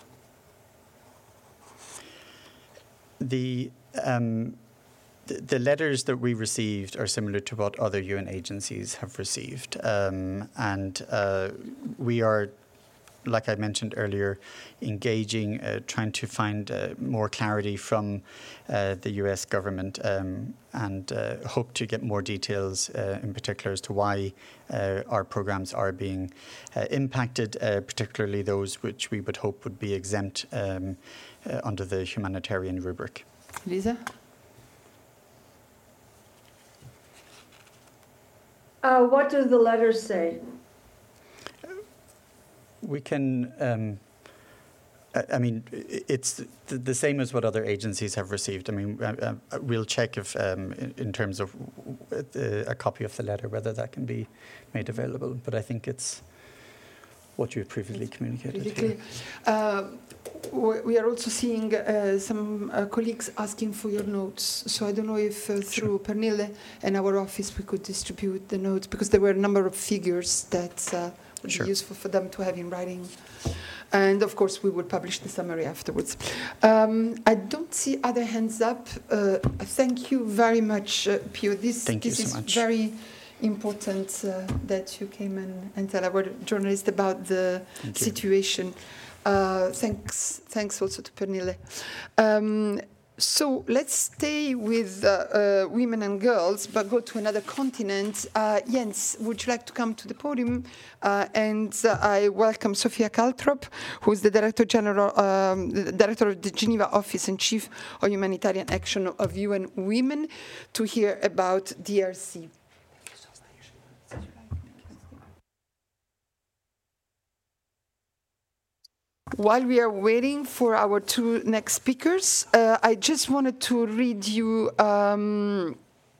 The, um, the the letters that we received are similar to what other U N agencies have received, um, and uh, we are, like I mentioned earlier, engaging, uh, trying to find uh, more clarity from uh, the U S government um, and uh, hope to get more details uh, in particular as to why uh, our programs are being uh, impacted, uh, particularly those which we would hope would be exempt um, uh, under the humanitarian rubric. Lisa? Uh, what do the letters say? We can, um, I, I mean, it's the, the same as what other agencies have received. I mean, uh, uh, we'll check if, um, in, in terms of uh, a copy of the letter, whether that can be made available. But I think it's what you previously communicated. Pretty clear. Uh, we are also seeing uh, some uh, colleagues asking for your notes. So I don't know if uh, through Pernille and our office we could distribute the notes, because there were a number of figures that uh, would sure. be useful for them to have in writing. And of course, we will publish the summary afterwards. Um, I don't see other hands up. Uh, thank you very much, uh, Pio. This, thank this you is so much. very important uh, that you came and, and tell our journalists about the thank situation. Uh, thanks, thanks also to Pernille. Um, So let's stay with uh, uh, women and girls, but go to another continent. Uh, Jens, would you like to come to the podium? Uh, and uh, I welcome Sophia Kaltrop, who is the Director General, um, the Director of the Geneva Office and Chief of Humanitarian Action of U N Women, to hear about D R C. While we are waiting for our two next speakers, uh, I just wanted to read you um,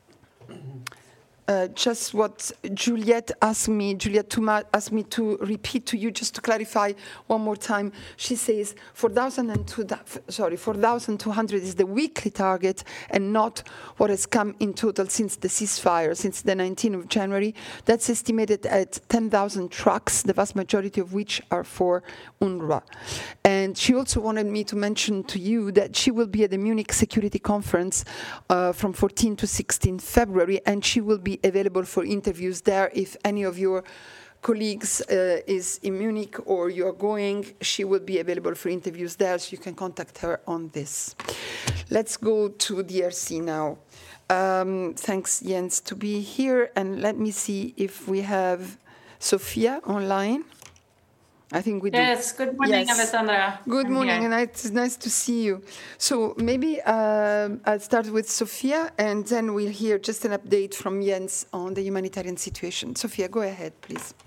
uh, just what Juliette asked me, Juliette Touma asked me to repeat to you, just to clarify one more time. She says four thousand two, sorry, four thousand two hundred is the weekly target and not what has come in total since the ceasefire, since the nineteenth of January. That's estimated at ten thousand trucks, the vast majority of which are for UNRWA. And she also wanted me to mention to you that she will be at the Munich Security Conference uh, from fourteenth to sixteenth February, and she will be available for interviews there if any of your colleagues uh, is in Munich or you are going, she will be available for interviews there, so you can contact her on this. Let's go to D R C now. Um, thanks, Jens, to be here. And let me see if we have Sophia online. I think we do. Yes, good morning, Yes. Alessandra. Good I'm morning, here. and it's nice to see you. So maybe um I'll start with Sophia, and then we'll hear just an update from Jens on the humanitarian situation. Sophia, go ahead, please.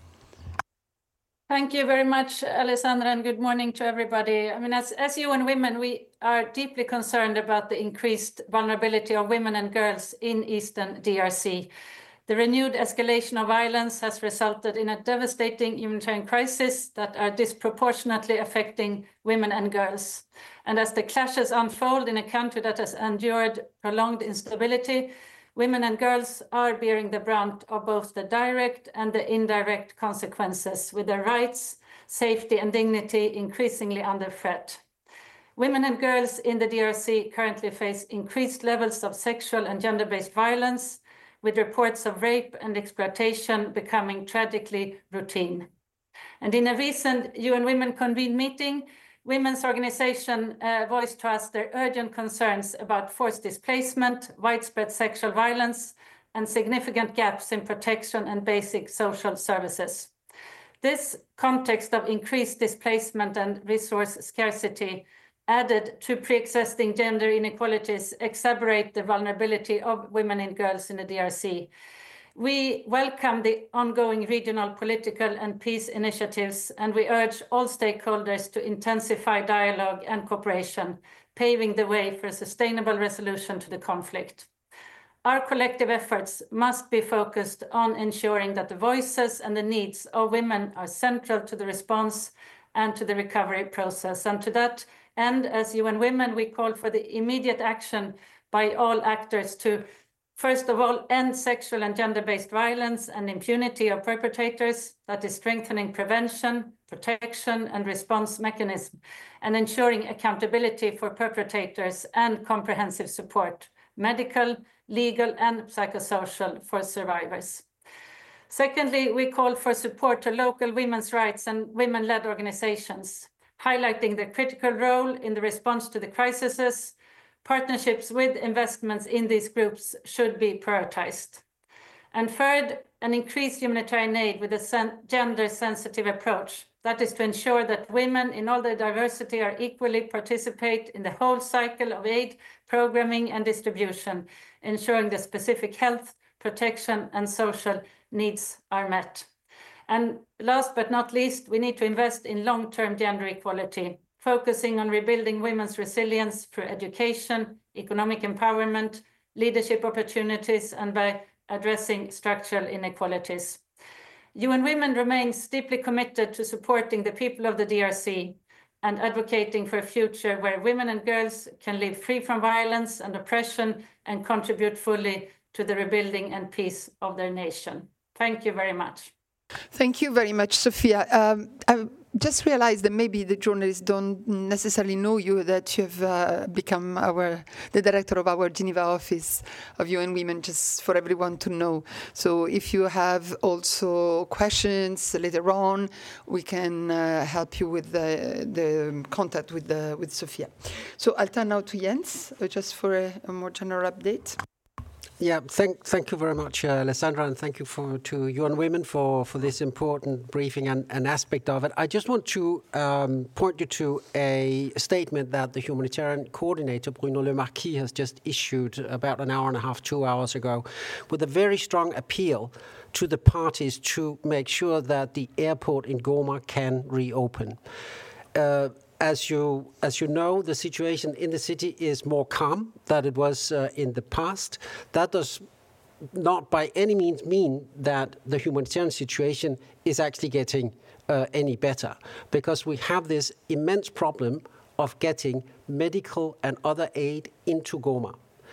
Thank you very much, Alessandra, and good morning to everybody. I mean, as, as U N Women, we are deeply concerned about the increased vulnerability of women and girls in Eastern D R C. The renewed escalation of violence has resulted in a devastating humanitarian crisis that are disproportionately affecting women and girls. And as the clashes unfold in a country that has endured prolonged instability, women and girls are bearing the brunt of both the direct and the indirect consequences, with their rights, safety, and dignity increasingly under threat. Women and girls in the D R C currently face increased levels of sexual and gender-based violence, with reports of rape and exploitation becoming tragically routine. And in a recent U N Women convened meeting, women's organization uh, voiced to us their urgent concerns about forced displacement, widespread sexual violence, and significant gaps in protection and basic social services. This context of increased displacement and resource scarcity added to pre-existing gender inequalities exacerbate the vulnerability of women and girls in the D R C. We welcome the ongoing regional political and peace initiatives, and we urge all stakeholders to intensify dialogue and cooperation, paving the way for a sustainable resolution to the conflict. Our collective efforts must be focused on ensuring that the voices and the needs of women are central to the response and to the recovery process. And to that end, as U N Women, we call for the immediate action by all actors to, first of all, end sexual and gender-based violence and impunity of perpetrators, that is strengthening prevention, protection, and response mechanism, and ensuring accountability for perpetrators and comprehensive support, medical, legal, and psychosocial for survivors. Secondly, we call for support to local women's rights and women-led organizations, highlighting the critical role in the response to the crises. Partnerships with investments in these groups should be prioritized. And third, an increased humanitarian aid with a sen- gender-sensitive approach. That is to ensure that women in all their diversity are equally participate in the whole cycle of aid, programming, and distribution, ensuring the specific health, protection, and social needs are met. And last but not least, we need to invest in long-term gender equality, focusing on rebuilding women's resilience through education, economic empowerment, leadership opportunities, and by addressing structural inequalities. U N Women remains deeply committed to supporting the people of the D R C and advocating for a future where women and girls can live free from violence and oppression and contribute fully to the rebuilding and peace of their nation. Thank you very much. Thank you very much, Sophia. Um, I just realized that maybe the journalists don't necessarily know you, that you have uh, become our the director of our Geneva office of U N Women, just for everyone to know. So if you have also questions later on, we can uh, help you with the, the contact with, the, with Sophia. So I'll turn now to Jens, uh, just for a, a more general update. Yeah, thank thank you very much, uh, Alessandra, and thank you for to U N Women for, for this important briefing and an aspect of it. I just want to um, point you to a statement that the humanitarian coordinator, Bruno Le Marquis, has just issued about an hour and a half, two hours ago, with a very strong appeal to the parties to make sure that the airport in Goma can reopen. Uh, As you as you know, the situation in the city is more calm than it was uh, in the past. That does not by any means mean that the humanitarian situation is actually getting uh, any better, because we have this immense problem of getting medical and other aid into Goma.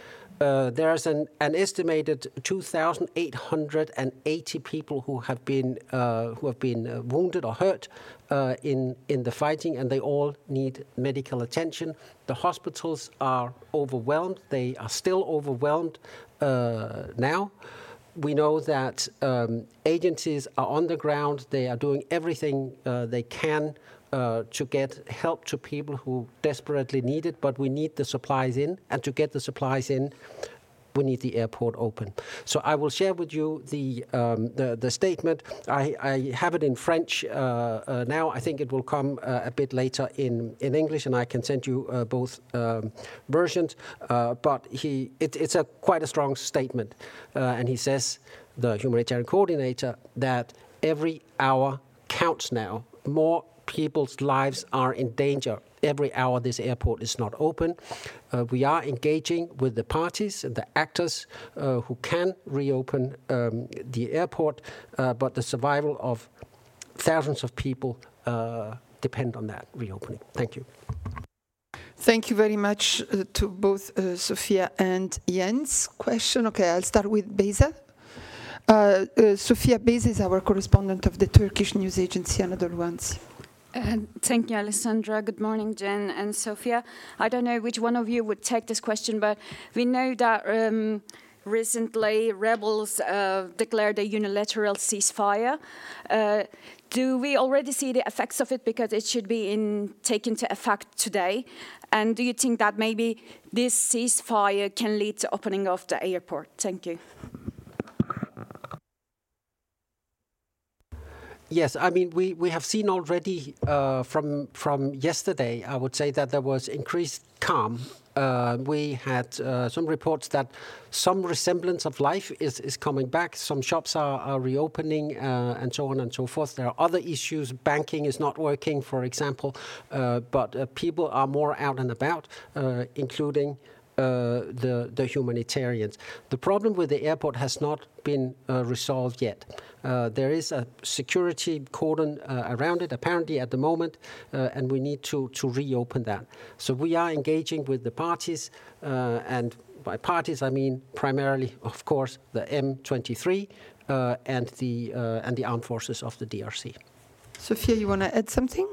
Uh, there's an, an estimated two thousand eight hundred eighty people who have been uh, who have been uh, wounded or hurt uh, in in the fighting, and they all need medical attention. The hospitals are overwhelmed; they are still overwhelmed uh, now. we know that um, agencies are on the ground. They are doing everything uh, they can uh, to get help to people who desperately need it, but we need the supplies in, and to get the supplies in, we need the airport open. So I will share with you the um, the, the statement. I, I have it in French uh, uh, now. I think it will come uh, a bit later in, in English, and I can send you uh, both um, versions. Uh, but he, it, it's a quite a strong statement, uh, and he says, the humanitarian coordinator, that every hour counts now. More people's lives are in danger every hour this airport is not open. Uh, we are engaging with the parties and the actors uh, who can reopen um, the airport, uh, but the survival of thousands of people uh, depend on that reopening. Thank you. Thank you very much uh, to both uh, Sophia and Jens. Question, okay, I'll start with Beyza. Uh, uh, Sophia Beyza is our correspondent of the Turkish news agency Anadolu Ajansı. Uh, thank you, Alessandra. Good morning, Jen and Sophia. I don't know which one of you would take this question, but we know that um, recently rebels uh, declared a unilateral ceasefire. Uh, do we already see the effects of it, because it should be in, taken to effect today? And do you think that maybe this ceasefire can lead to opening of the airport? Thank you. Yes, I mean, we, we have seen already uh, from from yesterday, I would say, that there was increased calm. Uh, we had uh, some reports that some resemblance of life is, is coming back. Some shops are, are reopening uh, and so on and so forth. There are other issues. Banking is not working, for example, uh, but uh, people are more out and about, uh, including Uh, the, the humanitarians. The problem with the airport has not been uh, resolved yet. Uh, there is a security cordon uh, around it, apparently at the moment, uh, and we need to, to reopen that. So we are engaging with the parties, uh, and by parties I mean primarily, of course, the M twenty-three uh, and, the, uh, and the armed forces of the D R C. Sophia, you want to add something?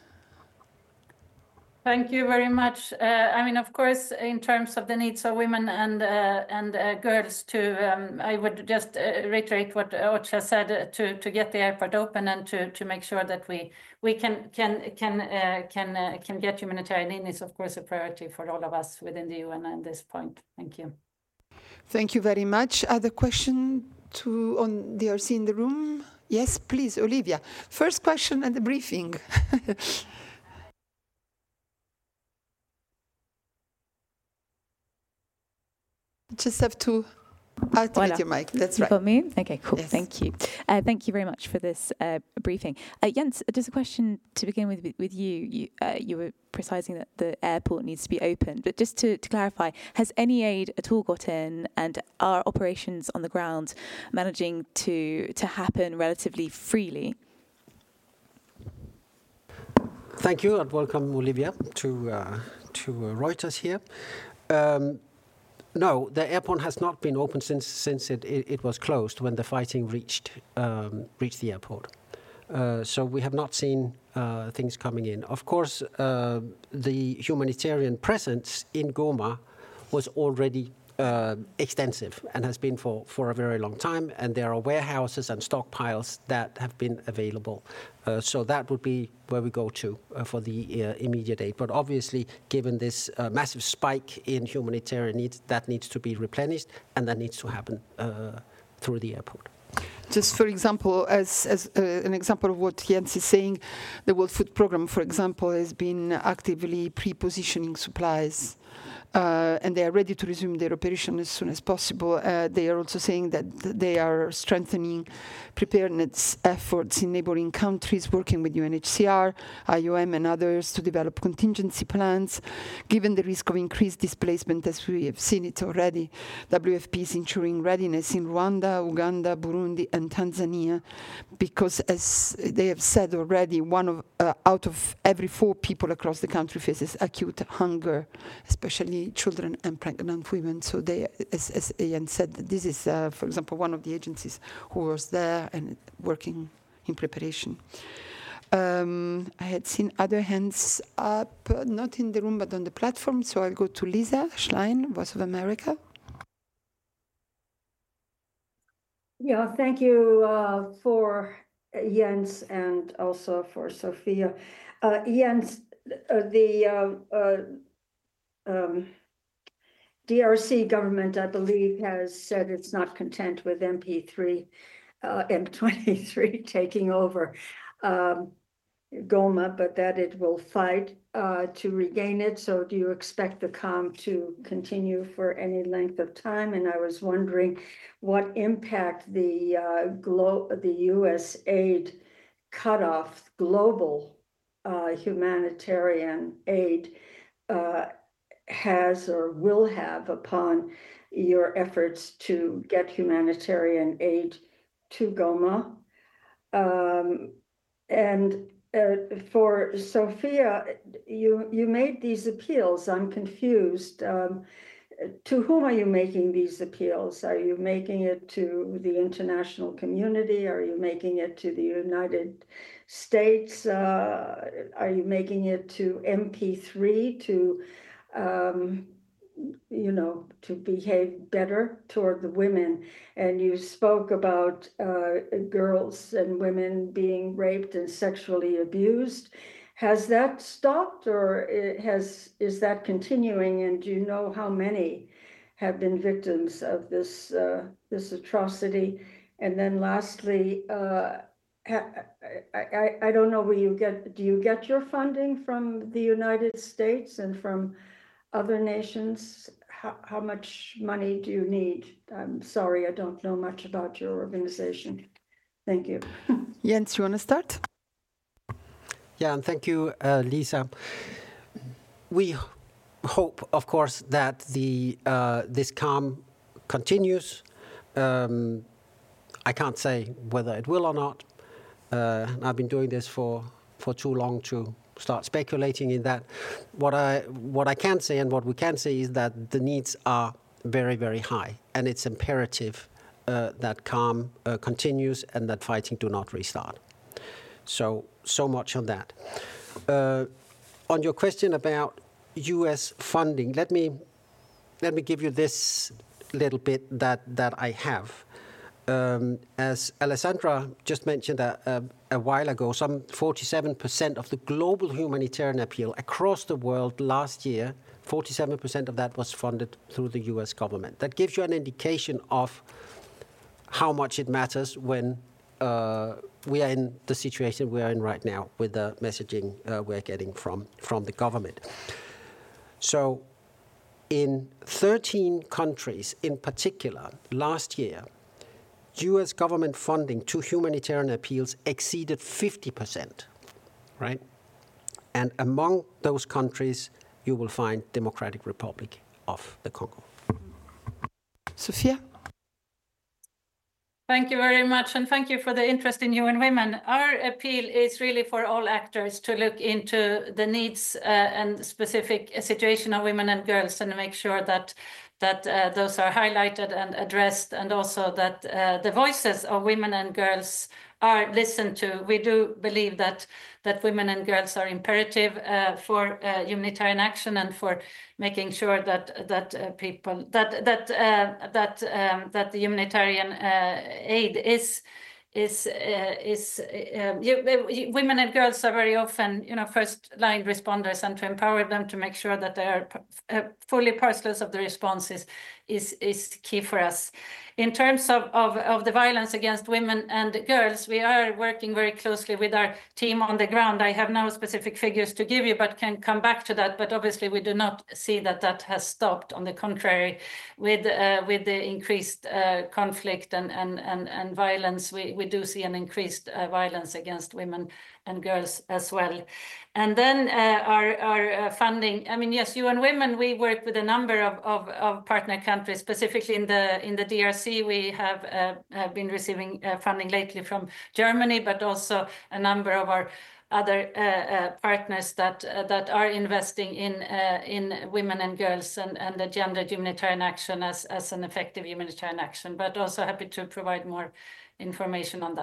Thank you very much. Uh, I mean, of course, in terms of the needs of women and uh, and uh, girls too, um, I would just uh, reiterate what Ocha said, uh, to to get the airport open and to to make sure that we we can can can uh, can uh, can get humanitarian in is of course a priority for all of us within the U N at this point. Thank you. Thank you very much. Other question to on D R C in the room? Yes, please, Olivia. First question at the briefing. Just have to activate Voilà. your mic. That's You right. got me? Okay, cool. Yes. Thank you. Uh, thank you very much for this uh, briefing. Uh, Jens, just a question to begin with with you. You, uh, you were precising that the airport needs to be open, but just to, to clarify, has any aid at all got in, and are operations on the ground managing to to happen relatively freely? Thank you, and welcome, Olivia, to uh, to uh, Reuters here. Um, No, the airport has not been open since since it, it, it was closed when the fighting reached um, reached the airport. Uh, so we have not seen uh, things coming in. Of course, uh, the humanitarian presence in Goma was already uh, extensive and has been for, for a very long time. And there are warehouses and stockpiles that have been available. Uh, so that would be where we go to uh, for the uh, immediate aid. But obviously, given this uh, massive spike in humanitarian needs, that needs to be replenished, and that needs to happen uh, through the airport. Just for example, as, as uh, an example of what Jens is saying, the World Food Programme, for example, has been actively pre-positioning supplies. Uh, and they are ready to resume their operation as soon as possible. Uh, they are also saying that they are strengthening preparedness efforts in neighboring countries, working with U N H C R, I O M and others to develop contingency plans. Given the risk of increased displacement, as we have seen it already, W F P is ensuring readiness in Rwanda, Uganda, Burundi and Tanzania, because as they have said already, one of uh, out of every four people across the country faces acute hunger, especially children and pregnant women. So they, as, as Ian said, this is, uh, for example, one of the agencies who was there and working in preparation. Um, I had seen other hands up, uh, not in the room, but on the platform. So I'll go to Lisa Schlein, Voice of America. Yeah, thank you uh, for Jens and also for Sophia. Uh, Jens, uh, the uh, uh, um, D R C government, I believe, has said it's not content with M P three, uh, M twenty-three taking over um, Goma, but that it will fight uh, to regain it. So do you expect the calm to continue for any length of time? And I was wondering what impact the uh, glo the U S aid cutoff, global uh, humanitarian aid uh, has or will have upon your efforts to get humanitarian aid to Goma. Um, and uh, for Sophia, you, you made these appeals. I'm confused. Um, to whom are you making these appeals? Are you making it to the international community? Are you making it to the United States? Uh, are you making it to M P three to Um, you know, to behave better toward the women? And you spoke about uh, girls and women being raped and sexually abused. Has that stopped, or it has is that continuing? And do you know how many have been victims of this uh, this atrocity? And then lastly, uh, I, I, I don't know where you get, do you get your funding from the United States and from other nations? How, how much money do you need? I'm sorry, I don't know much about your organization. Thank you. Jens, you want to start? Yeah, and thank you, uh, Lisa. We hope, of course, that the uh, this calm continues. Um, I can't say whether it will or not. Uh, I've been doing this for, for too long to start speculating in that. What I what I can say and what we can say is that the needs are very, very high, and it's imperative uh, that calm uh, continues and that fighting do not restart. So so much on that. Uh, on your question about U S funding, let me let me give you this little bit that that I have. Um, as Alessandra just mentioned a, a, a while ago, some forty-seven percent of the global humanitarian appeal across the world last year, forty-seven percent of that was funded through the U S government. That gives you an indication of how much it matters when uh, we are in the situation we are in right now with the messaging uh, we're getting from, from the government. So in thirteen countries in particular, last year, U S government funding to humanitarian appeals exceeded fifty percent, right? And among those countries, you will find Democratic Republic of the Congo. Sophia? Thank you very much, and thank you for the interest in U N Women. Our appeal is really for all actors to look into the needs uh, and specific situation of women and girls and make sure that that uh, those are highlighted and addressed, and also that uh, the voices of women and girls are listened to. We do believe that that women and girls are imperative uh, for uh, humanitarian action and for making sure that that uh, people that that uh, that um, that the humanitarian uh, aid is is uh, is uh, you, women and girls are very often, you know, first line responders, and to empower them to make sure that they are uh, fully parcels of the responses is is key for us. In terms of, of, of the violence against women and girls, we are working very closely with our team on the ground. I have no specific figures to give you, but can come back to that. But obviously, we do not see that that has stopped. On the contrary, with uh, with the increased uh, conflict and, and, and, and violence, we, we do see an increased uh, violence against women and girls as well. And then uh, our, our uh, funding, I mean, yes, U N Women, we work with a number of, of, of partner countries, specifically in the in the D R C. We have uh, uh, been receiving uh, funding lately from Germany, but also a number of our other uh, uh, partners that uh, that are investing in uh, in women and girls and, and the gendered humanitarian action as, as an effective humanitarian action, but also happy to provide more information on that.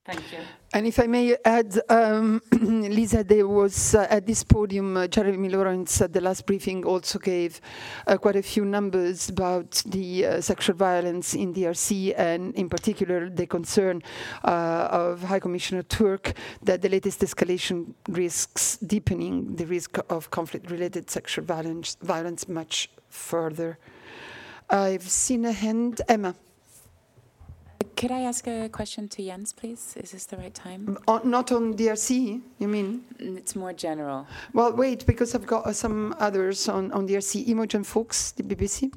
Thank you. And if I may add, um, Lisa, there was uh, at this podium, uh, Jeremy Lawrence at the last briefing also gave uh, quite a few numbers about the uh, sexual violence in D R C, and in particular the concern uh, of High Commissioner Turk that the latest escalation risks deepening the risk of conflict-related sexual violence, violence much further. I've seen a hand. Emma. Could I ask a question to Jens, please? Is this the right time? On, not on D R C, you mean? It's more general. Well, wait, because I've got uh, some others on, on D R C. Imogen Fuchs, the B B C.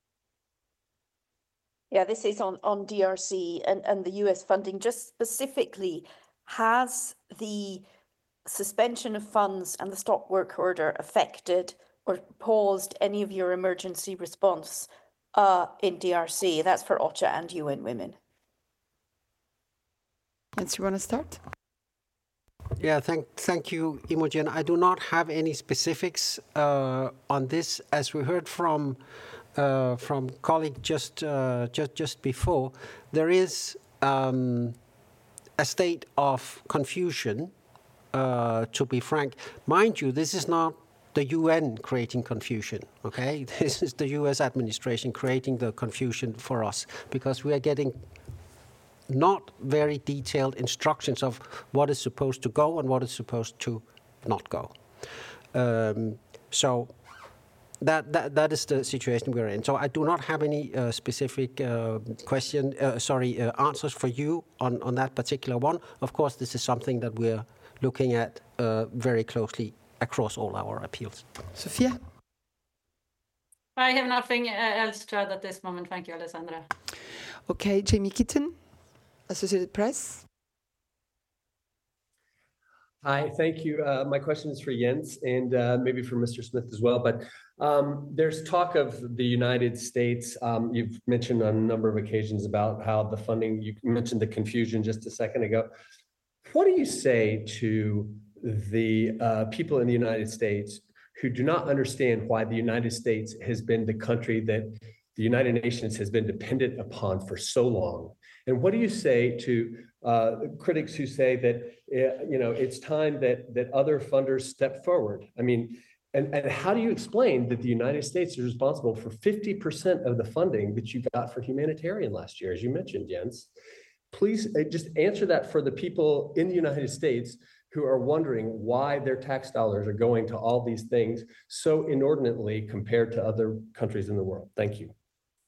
Yeah, this is on, on D R C and, and the U S funding. Just specifically, has the suspension of funds and the stop work order affected or paused any of your emergency response uh, in D R C? That's for OCHA and U N Women. Jens, you want to start? Yeah, thank thank you, Imogen. I do not have any specifics uh, on this. As we heard from uh, from colleague just uh, just just before, there is um, a state of confusion. Uh, to be frank, mind you, this is not the U N creating confusion. Okay, this is the U S administration creating the confusion for us because we are getting not very detailed instructions of what is supposed to go and what is supposed to not go. Um, so that, that that is the situation we're in. So I do not have any uh, specific uh, question, uh, sorry, uh, answers for you on, on that particular one. Of course, this is something that we're looking at uh, very closely across all our appeals. Sophia? I have nothing else to add at this moment. Thank you, Alessandra. Okay, Jamie Kitten, Associated Press. Hi, thank you. Uh, my question is for Jens and uh, maybe for Mister Smith as well. But um, there's talk of the United States. Um, you've mentioned on a number of occasions about how the funding, you mentioned the confusion just a second ago. What do you say to the uh, people in the United States who do not understand why the United States has been the country that the United Nations has been dependent upon for so long? And what do you say to uh, critics who say that uh, you know it's time that that other funders step forward? I mean, and, and how do you explain that the United States is responsible for fifty percent of the funding that you got for humanitarian last year, as you mentioned, Jens? Please uh, just answer that for the people in the United States who are wondering why their tax dollars are going to all these things so inordinately compared to other countries in the world. Thank you.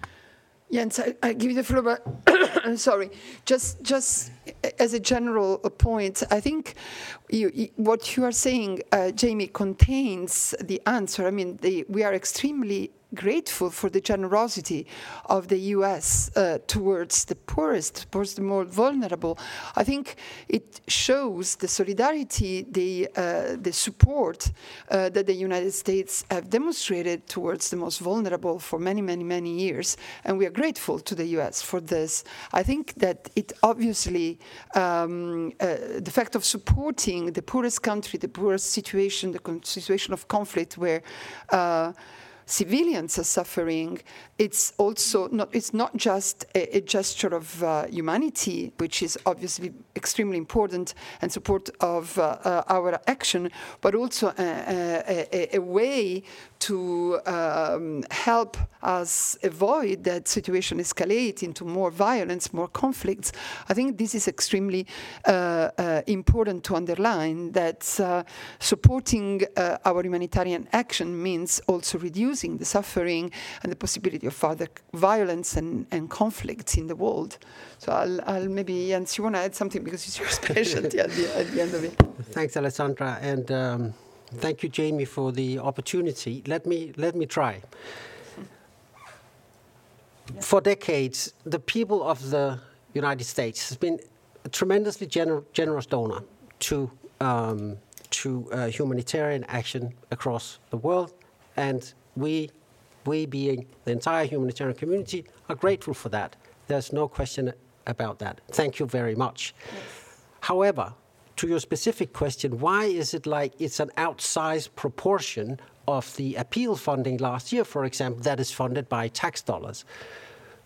Jens, I, I give you the floor, but I'm sorry. Just, just as a general point, I think you, you, what you are saying, uh, Jamie, contains the answer. I mean, the, we are extremely grateful for the generosity of the U S uh, towards the poorest, towards the more vulnerable. I think it shows the solidarity, the uh, the support uh, that the United States have demonstrated towards the most vulnerable for many, many, many years, and we are grateful to the U S for this. I think that it obviously um, uh, the fact of supporting the poorest country, the poorest situation, the con situation of conflict where uh, civilians are suffering, it's also not, it's not just a, a gesture of uh, humanity, which is obviously extremely important and support of uh, uh, our action, but also a, a, a, a way to um, help us avoid that situation escalate into more violence, more conflicts. I think this is extremely uh, uh, important to underline, that uh, supporting uh, our humanitarian action means also reducing the suffering and the possibility of further violence and, and conflicts in the world. So I'll, I'll maybe, Jens, you want to add something because it's your specialty at, the, at the end of it. Thanks, Alessandra, and um, thank you, Jamie, for the opportunity. Let me let me try. For decades, the people of the United States has been a tremendously gener generous donor to um, to uh, humanitarian action across the world, and we, we being the entire humanitarian community, are grateful for that. There's no question about that. Thank you very much. Yes. However, to your specific question, why is it like it's an outsized proportion of the appeal funding last year, for example, that is funded by tax dollars?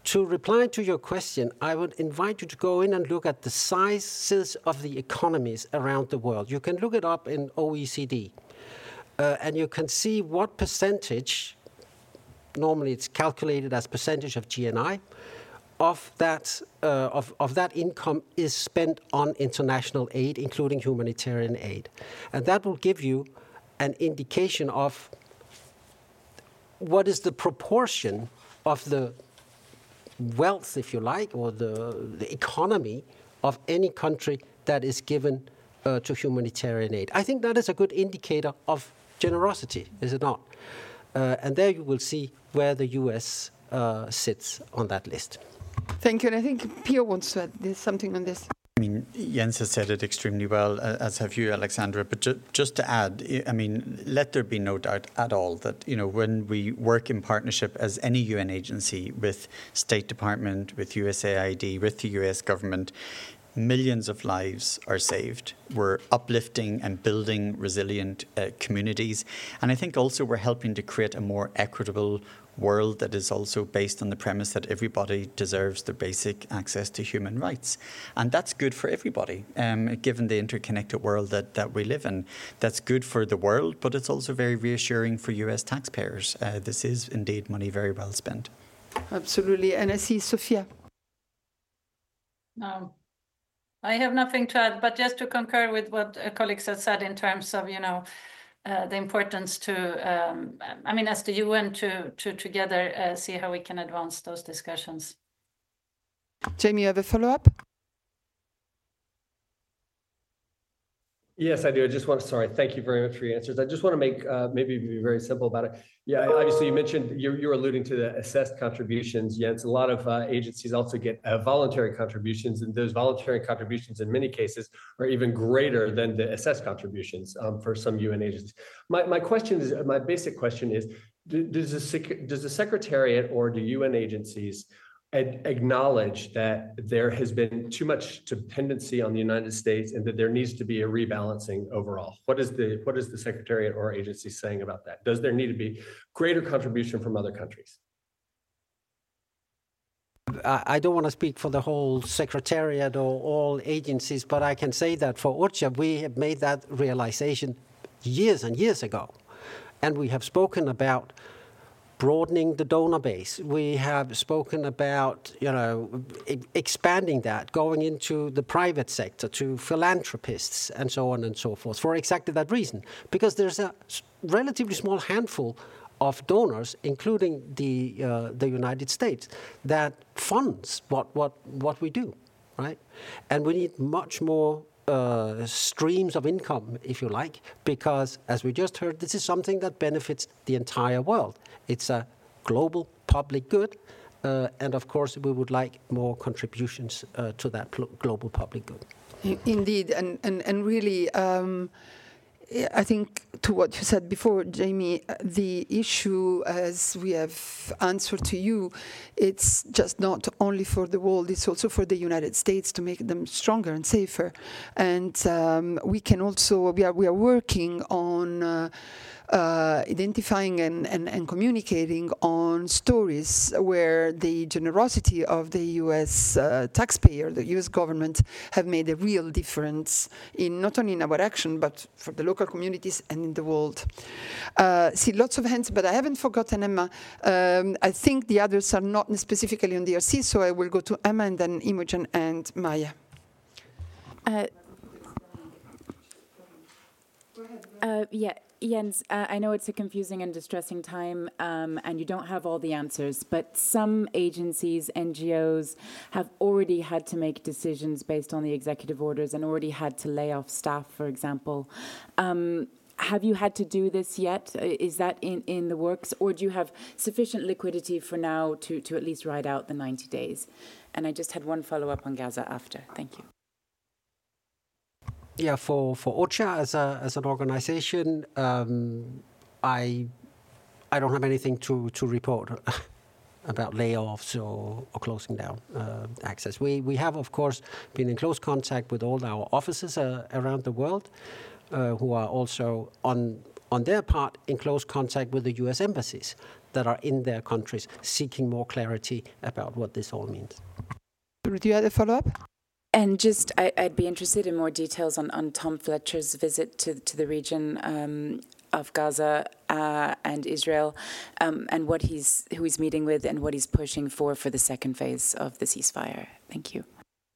to reply to your question, I would invite you to go in and look at the sizes of the economies around the world. You can look it up in O E C D, uh, and you can see what percentage, normally it's calculated as percentage of G N I, of that, uh, of, of that income is spent on international aid, including humanitarian aid. And that will give you an indication of what is the proportion of the wealth, if you like, or the, the economy of any country that is given uh, to humanitarian aid. I think that is a good indicator of generosity, is it not? Uh, and there you will see where the U S uh, sits on that list. Thank you. And I think Pio wants to add something on this. I mean, Jens has said it extremely well, as have you, Alexandra. But ju just to add, I mean, let there be no doubt at all that, you know, when we work in partnership as any U N agency with State Department, with U S A I D, with the U S government, millions of lives are saved. We're uplifting and building resilient uh, communities. And I think also we're helping to create a more equitable world that is also based on the premise that everybody deserves the basic access to human rights. And that's good for everybody, um, given the interconnected world that, that we live in. That's good for the world, but it's also very reassuring for U S taxpayers. Uh, this is indeed money very well spent. Absolutely. And I see Sophia. No, I have nothing to add, but just to concur with what colleagues have said in terms of, you know, Uh, the importance to, um, I mean, as the U N to, to together uh, see how we can advance those discussions. Jamie, you have a follow-up? Yes, I do. I just want to, sorry, thank you very much for your answers. I just want to make, uh, maybe be very simple about it. Yeah, obviously you mentioned, you're, you're alluding to the assessed contributions. Yes, a lot of uh, agencies also get uh, voluntary contributions, and those voluntary contributions in many cases are even greater than the assessed contributions um, for some U N agencies. My, my question is, my basic question is, do, does, the, does the Secretariat or do U N agencies acknowledge that there has been too much dependency on the United States and that there needs to be a rebalancing overall? What is the what is the Secretariat or agency saying about that? Does there need to be greater contribution from other countries? I don't want to speak for the whole Secretariat or all agencies, but I can say that for OCHA, we have made that realization years and years ago. And we have spoken about broadening the donor base. We have spoken about, you know, expanding that, going into the private sector, to philanthropists, and so on and so forth, for exactly that reason. Because there's a relatively small handful of donors, including the uh, the United States, that funds what what what we do, right? And we need much more Uh, streams of income, if you like, because, as we just heard, this is something that benefits the entire world. It's a global public good, uh, and of course we would like more contributions uh, to that global public good. Indeed, and, and, and really, um, I think to what you said before, Jamie, the issue, as we have answered to you, it's just not only for the world, it's also for the United States to make them stronger and safer. And um, we can also, we are, we are working on uh, uh, identifying and, and, and communicating on stories where the generosity of the U S uh, taxpayer, the U S government, have made a real difference in not only in our action, but for the local communities and in the world. Uh, see, lots of hands, but I haven't forgotten Emma. Um, I think the others are not specifically on D R C, so I will go to Emma and then Imogen and Maya. Uh, uh, yeah. Jens, uh, I know it's a confusing and distressing time, um, and you don't have all the answers, but some agencies, N G Os, have already had to make decisions based on the executive orders and already had to lay off staff, for example. Um, have you had to do this yet? Is that in, in the works, or do you have sufficient liquidity for now to, to at least ride out the ninety days? And I just had one follow-up on Gaza after. Thank you. Yeah, for, for OCHA as a as an organization, um, I I don't have anything to, to report about layoffs or, or closing down uh, access. We we have, of course, been in close contact with all our offices uh, around the world, uh, who are also on on their part in close contact with the U S embassies. that are in their countries seeking more clarity about what this all means. Do you have a follow-up? And just, I, I'd be interested in more details on, on Tom Fletcher's visit to to the region um, of Gaza uh, and Israel, um, and what he's who he's meeting with and what he's pushing for for the second phase of the ceasefire. Thank you.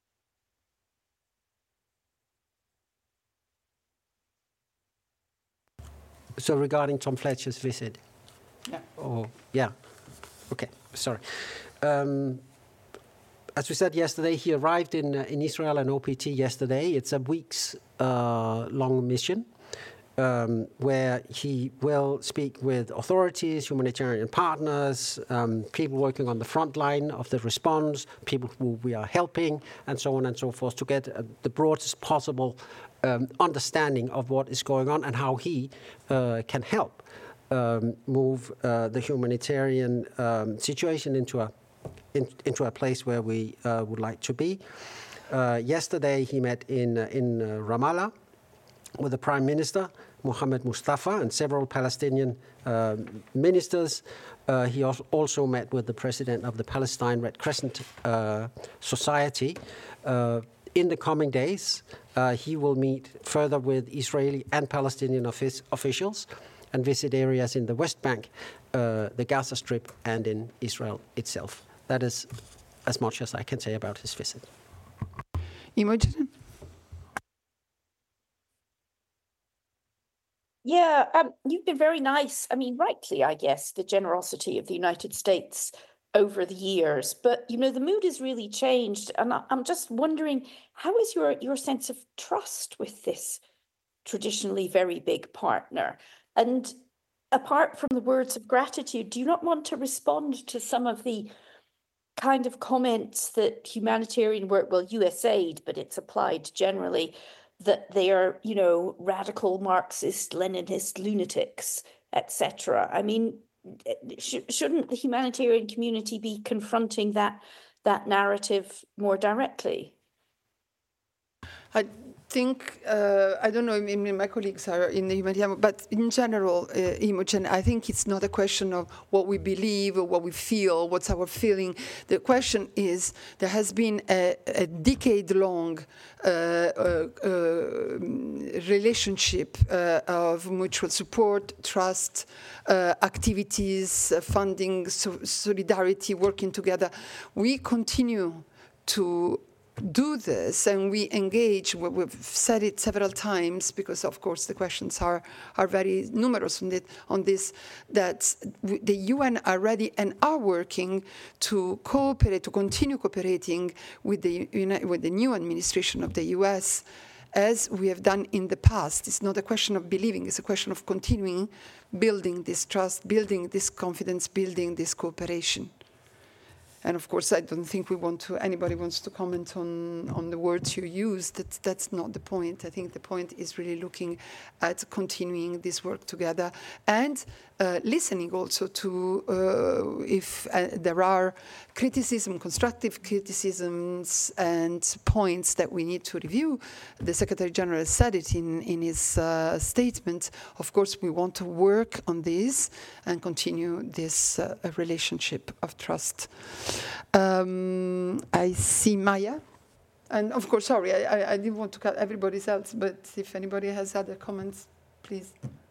So regarding Tom Fletcher's visit? Yeah. Oh, yeah. Okay, sorry. Um, as we said yesterday, he arrived in uh, in Israel and O P T yesterday. It's a weeks uh, long mission um, where he will speak with authorities, humanitarian partners, um, people working on the front line of the response, people who we are helping, and so on and so forth, to get uh, the broadest possible Um, understanding of what is going on and how he uh, can help um, move uh, the humanitarian um, situation into a in, into a place where we uh, would like to be. Uh, yesterday, he met in uh, in uh, Ramallah with the Prime Minister Mohammed Mustafa and several Palestinian uh, ministers. Uh, he also met with the president of the Palestine Red Crescent uh, Society. Uh, In the coming days, uh, he will meet further with Israeli and Palestinian office officials and visit areas in the West Bank, uh, the Gaza Strip, and in Israel itself. That is as much as I can say about his visit. Imogen? Yeah, um, you've been very nice. I mean, rightly, I guess, the generosity of the United States over the years. But, you know, the mood has really changed. And I, I'm just wondering, how is your, your sense of trust with this traditionally very big partner? And apart from the words of gratitude, do you not want to respond to some of the kind of comments that humanitarian work, well, U S aid, but it's applied generally, that they are, you know, radical Marxist, Leninist lunatics, et cetera? I mean, sh- shouldn't the humanitarian community be confronting that that narrative more directly? I think, uh, I don't know, I mean, my colleagues are in the humanitarian, but in general, uh, Imogen, I think it's not a question of what we believe or what we feel, what's our feeling. The question is, there has been a, a decade-long uh, uh, uh, relationship uh, of mutual support, trust, uh, activities, uh, funding, so solidarity, working together. We continue to do this, and we engage. We've said it several times, because of course the questions are are very numerous on it on this, that the U N are ready and are working to cooperate, to continue cooperating with the with the new administration of the U S, as we have done in the past. It's not a question of believing, it's a question of continuing building this trust, building this confidence, building this cooperation. And of course, I don't think we want to, anybody wants to comment on, on the words you used. That, that's not the point. I think the point is really looking at continuing this work together and uh, listening also to uh, if uh, there are criticism, constructive criticisms and points that we need to review. The Secretary General said it in, in his uh, statement. Of course, we want to work on this and continue this uh, relationship of trust. Um, I see Maya. And of course, sorry, I, I, I didn't want to cut everybody else, but if anybody has other comments, please.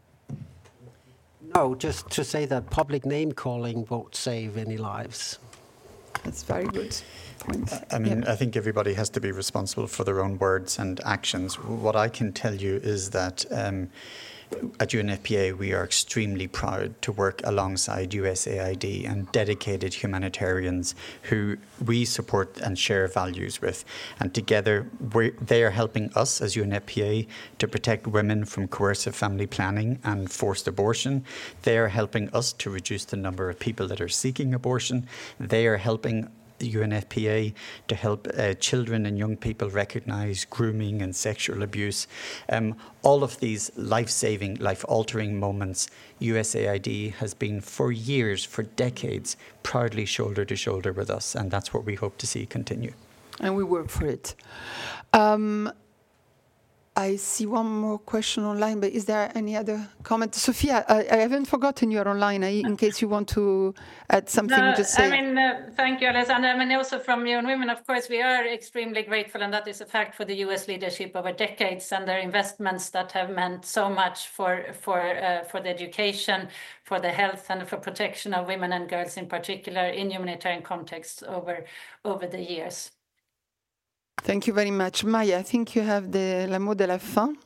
No, just to say that public name calling won't save any lives. That's very good point. I mean, yeah. I think everybody has to be responsible for their own words and actions. What I can tell you is that um, at U N F P A, we are extremely proud to work alongside U S A I D and dedicated humanitarians who we support and share values with. And together, we're, they are helping us as U N F P A to protect women from coercive family planning and forced abortion. They are helping us to reduce the number of people that are seeking abortion. They are helping the U N F P A to help uh, children and young people recognise grooming and sexual abuse. Um, all of these life-saving, life-altering moments, U S A I D has been for years, for decades, proudly shoulder to shoulder with us, and that's what we hope to see continue. And we work for it. Um, I see one more question online, but is there any other comment? Sophia, I, I haven't forgotten you're online, I, in case you want to add something. No, just say. I mean, uh, thank you, Alessandra. I mean, also from U N Women, of course, we are extremely grateful, and that is a fact, for the U S leadership over decades and their investments that have meant so much for, for, uh, for the education, for the health, and for protection of women and girls in particular in humanitarian contexts over, over the years. Thank you very much. Maya, I think you have the la mot de la fin.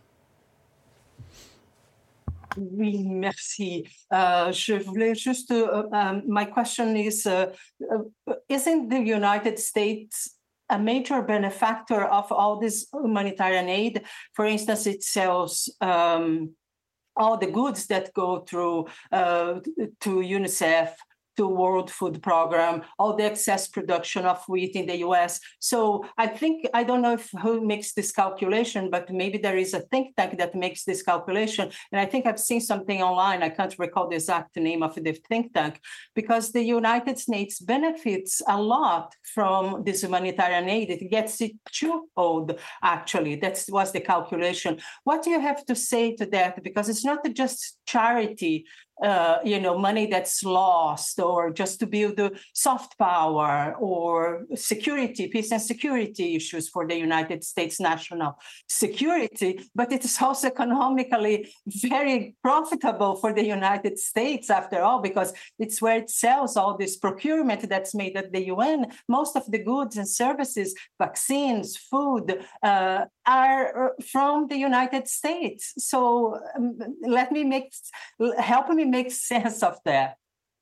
Oui, merci. Uh, je voulais juste, uh, um, my question is, uh, uh, isn't the United States a major benefactor of all this humanitarian aid? For instance, it sells um, all the goods that go through uh, to UNICEF, to World Food Program, all the excess production of wheat in the U S. So I think, I don't know if who makes this calculation, but maybe there is a think tank that makes this calculation. And I think I've seen something online, I can't recall the exact name of the think tank, because the United States benefits a lot from this humanitarian aid. It gets it twofold, actually. That was the calculation. What do you have to say to that? Because it's not just charity, Uh, you know, money that's lost, or just to build the soft power or security, peace and security issues for the United States national security, but it is also economically very profitable for the United States after all, because it's where it sells all this procurement that's made at the U N. Most of the goods and services, vaccines, food, uh, are from the United States. So um, let me make, help me make sense of that.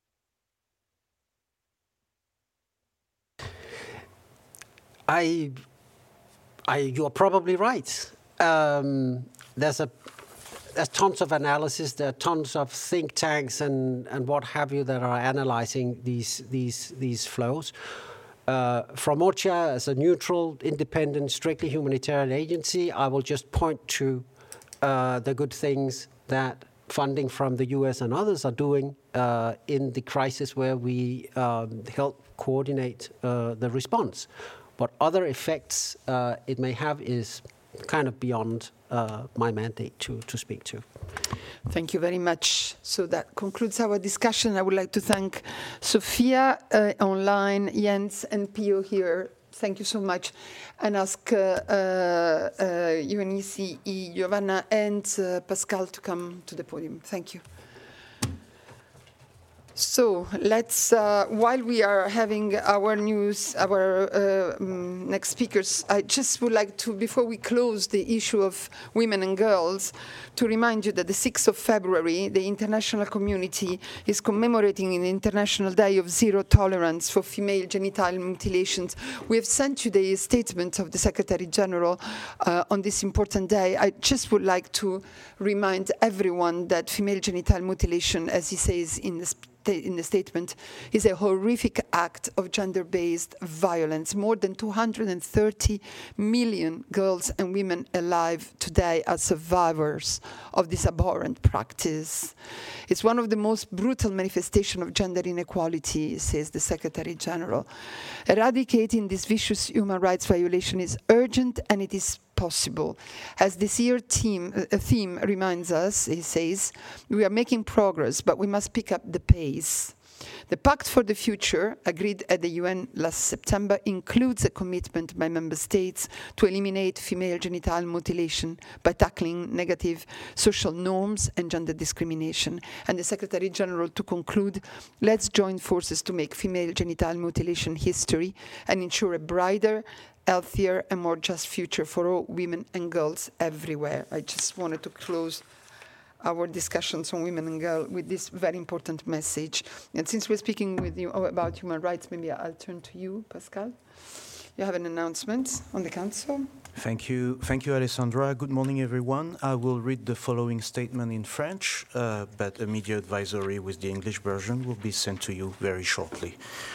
I, I, you're probably right. Um, there's a, there's tons of analysis. There are tons of think tanks and and what have you that are analyzing these these these flows. Uh, from OCHA, as a neutral, independent, strictly humanitarian agency, I will just point to uh, the good things that funding from the U S and others are doing uh, in the crisis where we um, help coordinate uh, the response. What other effects uh, it may have is kind of beyond uh, my mandate to, to speak to. Thank you very much. So that concludes our discussion. I would like to thank Sophia uh, online, Jens and Pio here. Thank you so much. And ask uh, uh, uh, Eunice, Giovanna and uh, Pascal to come to the podium. Thank you. So let's, uh, while we are having our news, our uh, um, next speakers, I just would like to, before we close the issue of women and girls, to remind you that the sixth of February, the international community is commemorating the International Day of Zero Tolerance for Female Genital Mutilations. We have sent you the statement of the Secretary General uh, on this important day. I just would like to remind everyone that female genital mutilation, as he says in the in the statement, is a horrific act of gender-based violence. More than two hundred thirty million girls and women alive today are survivors of this abhorrent practice. It's one of the most brutal manifestations of gender inequality, says the Secretary General. Eradicating this vicious human rights violation is urgent, and it is possible. As this year's theme, uh, theme reminds us, he says, we are making progress, but we must pick up the pace. The Pact for the Future, agreed at the U N last September, includes a commitment by member states to eliminate female genital mutilation by tackling negative social norms and gender discrimination. And the Secretary General, to conclude, let's join forces to make female genital mutilation history and ensure a brighter, healthier and more just future for all women and girls everywhere. I just wanted to close our discussions on women and girls with this very important message. And since we're speaking with you about human rights, maybe I'll turn to you, Pascal. You have an announcement on the Council. Thank you. Thank you, Alessandra. Good morning, everyone. I will read the following statement in French, uh, but a media advisory with the English version will be sent to you very shortly.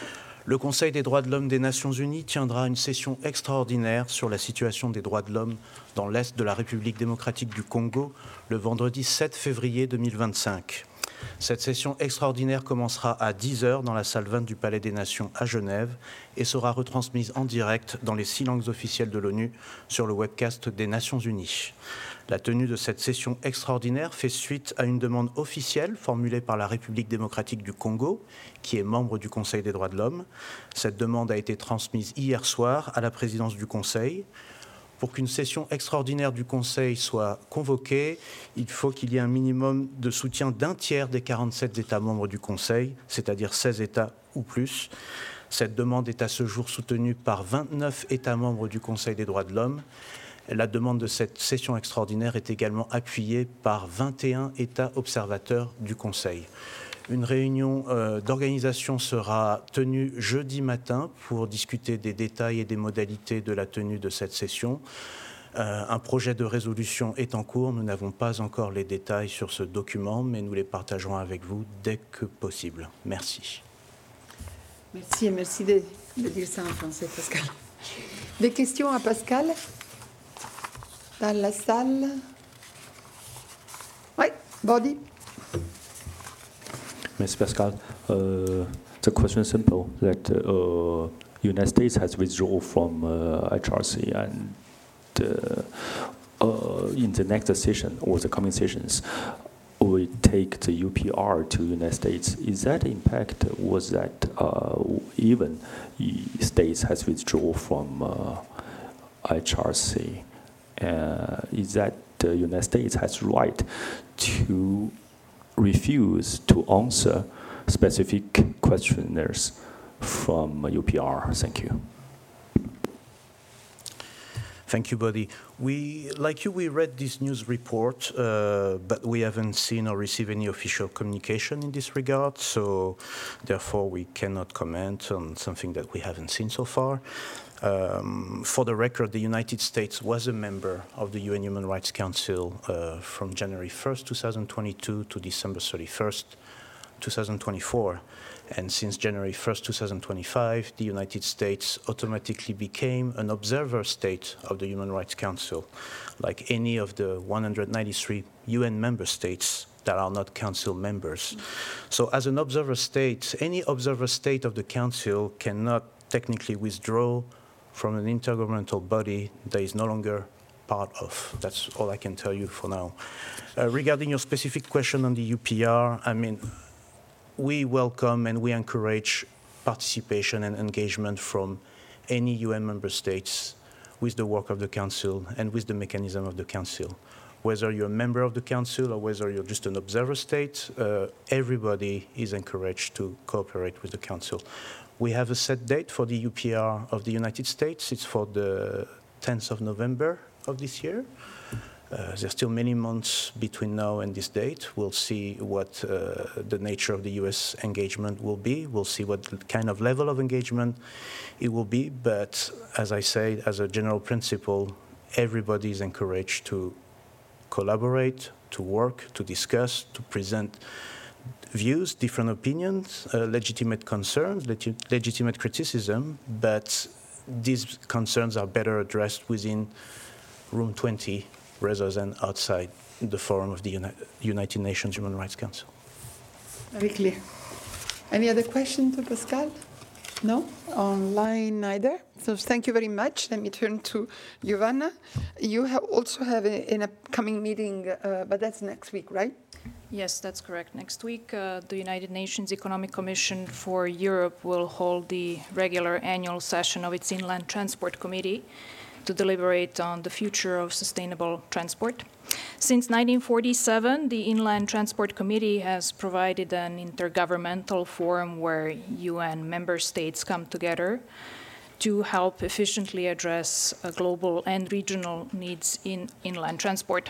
Le Conseil des droits de l'homme des Nations Unies tiendra une session extraordinaire sur la situation des droits de l'homme dans l'Est de la République démocratique du Congo le vendredi sept février deux mille vingt-cinq. Cette session extraordinaire commencera à dix heures dans la salle vingt du Palais des Nations à Genève et sera retransmise en direct dans les six langues officielles de l'ONU sur le webcast des Nations Unies. La tenue de cette session extraordinaire fait suite à une demande officielle formulée par la République démocratique du Congo, qui est membre du Conseil des droits de l'homme. Cette demande a été transmise hier soir à la présidence du Conseil. Pour qu'une session extraordinaire du Conseil soit convoquée, il faut qu'il y ait un minimum de soutien d'un tiers des quarante-sept États membres du Conseil, c'est-à-dire seize États ou plus. Cette demande est à ce jour soutenue par vingt-neuf États membres du Conseil des droits de l'homme. La demande de cette session extraordinaire est également appuyée par vingt et un États observateurs du Conseil. Une réunion euh, d'organisation sera tenue jeudi matin pour discuter des détails et des modalités de la tenue de cette session. Euh, un projet de résolution est en cours. Nous n'avons pas encore les détails sur ce document, mais nous les partagerons avec vous dès que possible. Merci. Merci et merci de, de dire ça en français, Pascal. Des questions à Pascal? Dans la salle? Oui, Body. Miz Pascal, uh, the question is simple, that uh, United States has withdrawn from uh, H R C, and uh, uh, in the next session or the coming sessions, we take the U P R to United States. Is that impact, was that uh, even states has withdrawn from uh, H R C? Uh, is that the United States has right to refuse to answer specific questionnaires from U P R? Thank you. Thank you, Bodhi. We, like you, we read this news report, uh, but we haven't seen or received any official communication in this regard, so therefore we cannot comment on something that we haven't seen so far. Um, for the record, the United States was a member of the U N Human Rights Council uh, from January first, two thousand twenty-two to December thirty-first, two thousand twenty-four. And since January first, two thousand twenty-five, the United States automatically became an observer state of the Human Rights Council, like any of the one hundred ninety-three U N member states that are not council members. So as an observer state, any observer state of the council cannot technically withdraw from an intergovernmental body that is no longer part of. That's all I can tell you for now. Uh, regarding your specific question on the U P R, I mean, we welcome and we encourage participation and engagement from any U N member states with the work of the Council and with the mechanism of the Council. Whether you're a member of the Council or whether you're just an observer state, uh, everybody is encouraged to cooperate with the Council. We have a set date for the U P R of the United States. It's for the tenth of November of this year. Uh, there's still many months between now and this date. We'll see what uh, the nature of the U S engagement will be. We'll see what kind of level of engagement it will be. But as I say, as a general principle, everybody is encouraged to collaborate, to work, to discuss, to present views, different opinions, uh, legitimate concerns, legi legitimate criticism, but these concerns are better addressed within room twenty rather than outside the forum of the Uni United Nations Human Rights Council. Very clear. Any other question to Pascal? No? Online neither? So thank you very much. Let me turn to Giovanna. You have also have a, an upcoming meeting, uh, but that's next week, right? Yes, that's correct. Next week, uh, the United Nations Economic Commission for Europe will hold the regular annual session of its Inland Transport Committee to deliberate on the future of sustainable transport. Since nineteen forty-seven, the Inland Transport Committee has provided an intergovernmental forum where U N member states come together to help efficiently address uh, global and regional needs in inland transport.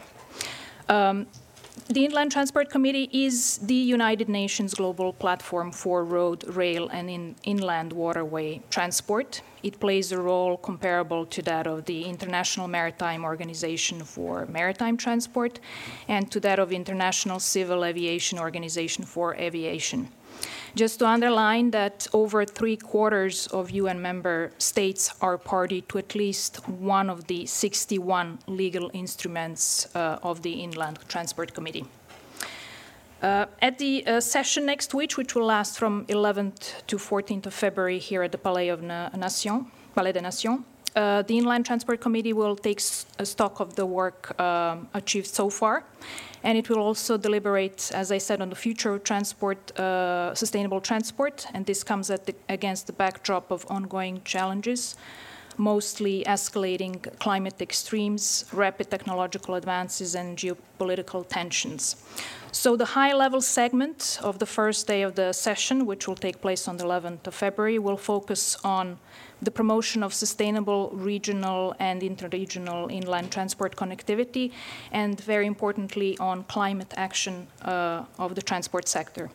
Um, The Inland Transport Committee is the United Nations global platform for road, rail, and in inland waterway transport. It plays a role comparable to that of the International Maritime Organization for Maritime Transport and to that of International Civil Aviation Organization for Aviation. Just to underline that over three quarters of U N member states are party to at least one of the sixty-one legal instruments uh, of the Inland Transport Committee. Uh, at the uh, session next week, which will last from eleventh to fourteenth of February here at the Palais of Na Nation, Palais des Nations, uh, the Inland Transport Committee will take a stock of the work um, achieved so far, and it will also deliberate, as I said, on the future of transport, uh, sustainable transport, and this comes at the, against the backdrop of ongoing challenges, mostly escalating climate extremes, rapid technological advances, and geopolitical tensions. So the high-level segment of the first day of the session, which will take place on the eleventh of February, will focus on the promotion of sustainable regional and interregional inland transport connectivity, and very importantly, on climate action uh, of the transport sector.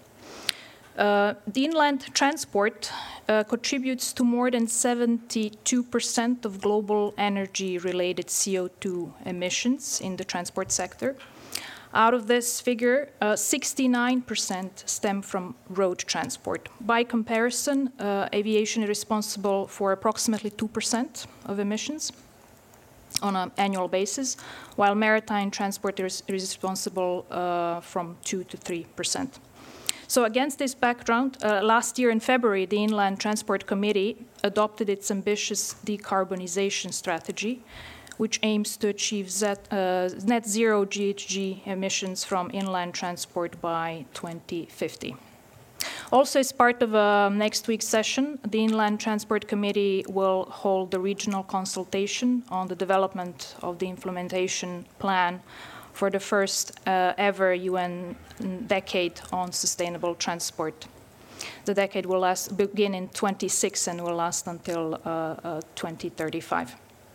Uh, the inland transport uh, contributes to more than seventy-two percent of global energy-related C O two emissions in the transport sector. Out of this figure, uh, sixty-nine percent stem from road transport. By comparison, uh, aviation is responsible for approximately two percent of emissions on an annual basis, while maritime transport is responsible uh, from two to three percent. So against this background, uh, last year in February, the Inland Transport Committee adopted its ambitious decarbonization strategy, which aims to achieve Z, uh, net zero G H G emissions from inland transport by twenty fifty. Also, as part of a next week's session, the Inland Transport Committee will hold a regional consultation on the development of the implementation plan for the first uh, ever U N decade on sustainable transport. The decade will last, begin in twenty-six and will last until uh, uh, twenty thirty-five.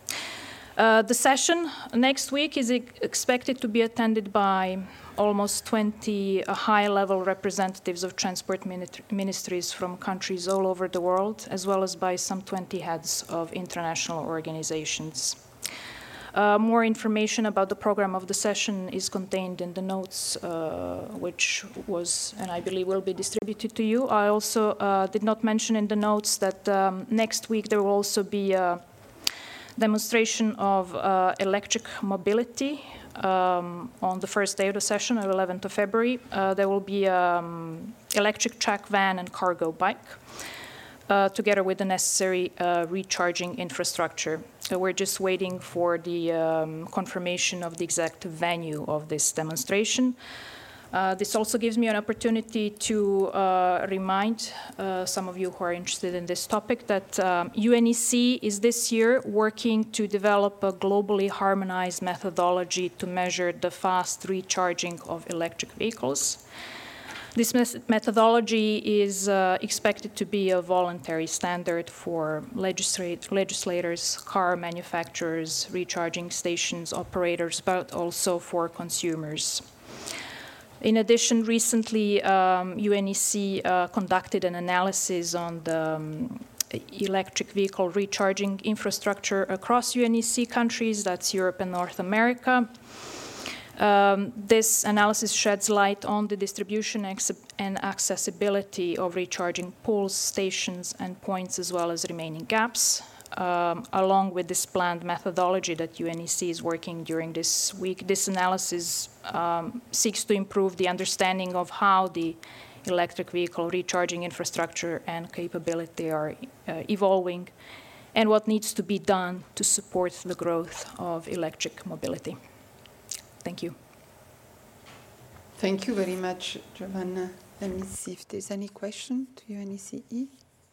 Uh, the session next week is expected to be attended by almost twenty high-level representatives of transport ministries from countries all over the world, as well as by some twenty heads of international organizations. Uh, more information about the program of the session is contained in the notes, uh, which was, and I believe will be distributed to you. I also uh, did not mention in the notes that um, next week there will also be a demonstration of uh, electric mobility um, on the first day of the session, on the eleventh of February. Uh, there will be um, electric track van and cargo bike, uh, together with the necessary uh, recharging infrastructure. So we're just waiting for the um, confirmation of the exact venue of this demonstration. Uh, this also gives me an opportunity to uh, remind uh, some of you who are interested in this topic that um, U N E C is this year working to develop a globally harmonized methodology to measure the fast recharging of electric vehicles. This methodology is uh, expected to be a voluntary standard for legislate legislators, car manufacturers, recharging stations operators, but also for consumers. In addition, recently um, U N E C uh, conducted an analysis on the um, electric vehicle recharging infrastructure across U N E C countries, that's Europe and North America. Um, this analysis sheds light on the distribution and accessibility of recharging pools, stations, and points, as well as remaining gaps. Um, along with this planned methodology that U N E C is working during this week, this analysis um, seeks to improve the understanding of how the electric vehicle recharging infrastructure and capability are uh, evolving and what needs to be done to support the growth of electric mobility. Thank you. Thank you very much, Giovanna. Let me see if there's any question to U N E C E.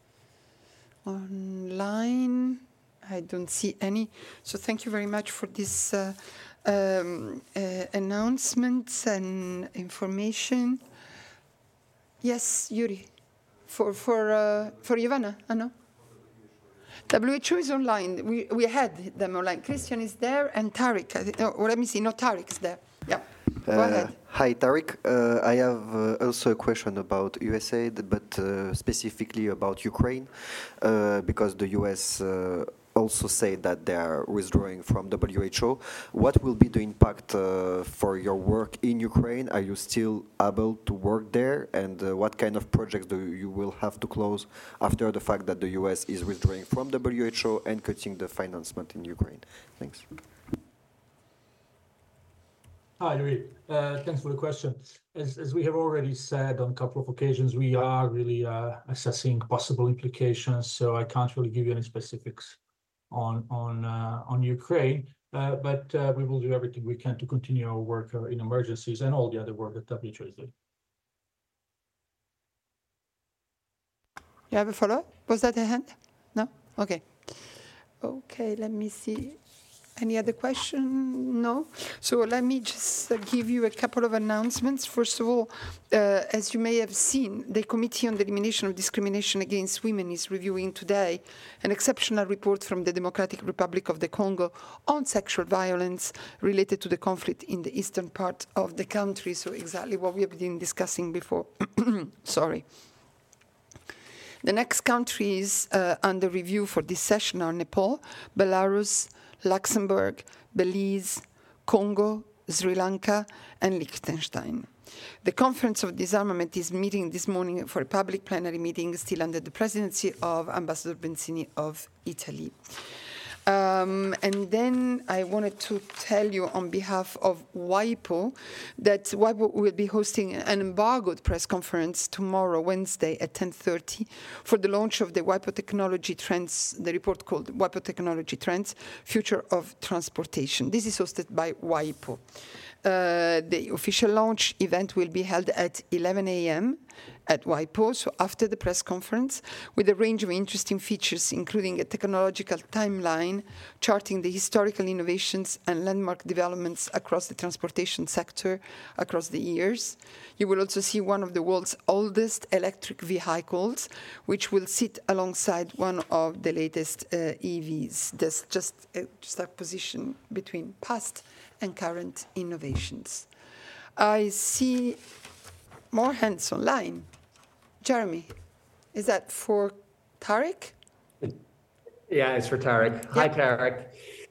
Online, I don't see any. So thank you very much for this uh, um, uh, announcements and information. Yes, Yuri, for for uh, for Giovanna, I know. W H O is online. We we had them online. Christian is there and Tariq. I think, no, let me see. No, Tariq is there. Yeah. Go uh, ahead. Hi, Tariq. Uh, I have uh, also a question about U S A I D, but uh, specifically about Ukraine, uh, because the U S uh, also say that they are withdrawing from W H O. What will be the impact uh, for your work in Ukraine? Are you still able to work there? And uh, what kind of projects do you will have to close after the fact that the U S is withdrawing from W H O and cutting the financement in Ukraine? Thanks. Hi, Louis. Uh, thanks for the question. As, as we have already said on a couple of occasions, we are really uh, assessing possible implications, so I can't really give you any specifics on, on, uh, on Ukraine, uh, but uh, we will do everything we can to continue our work uh, in emergencies and all the other work that W H O is doing. You have a follow-up? Was that a hand? No? Okay. Okay, let me see. Any other question? No? So let me just uh, give you a couple of announcements. First of all, uh, as you may have seen, the Committee on the Elimination of Discrimination Against Women is reviewing today an exceptional report from the Democratic Republic of the Congo on sexual violence related to the conflict in the eastern part of the country. So exactly what we have been discussing before. Sorry. The next countries uh, under review for this session are Nepal, Belarus, Luxembourg, Belize, Congo, Sri Lanka, and Liechtenstein. The Conference of Disarmament is meeting this morning for a public plenary meeting still under the presidency of Ambassador Benzini of Italy. Um, and then I wanted to tell you on behalf of WIPO that WIPO will be hosting an embargoed press conference tomorrow, Wednesday at ten thirty for the launch of the WIPO Technology Trends, the report called WIPO Technology Trends, Future of Transportation. This is hosted by WIPO. Uh, the official launch event will be held at eleven a m at WIPO, so after the press conference, with a range of interesting features, including a technological timeline, charting the historical innovations and landmark developments across the transportation sector across the years. You will also see one of the world's oldest electric vehicles, which will sit alongside one of the latest uh, E Vs. There's just a juxtaposition between past and current innovations. I see more hands online. Jeremy, is that for Tarek? Yeah, it's for Tarek. Hi, Tarek.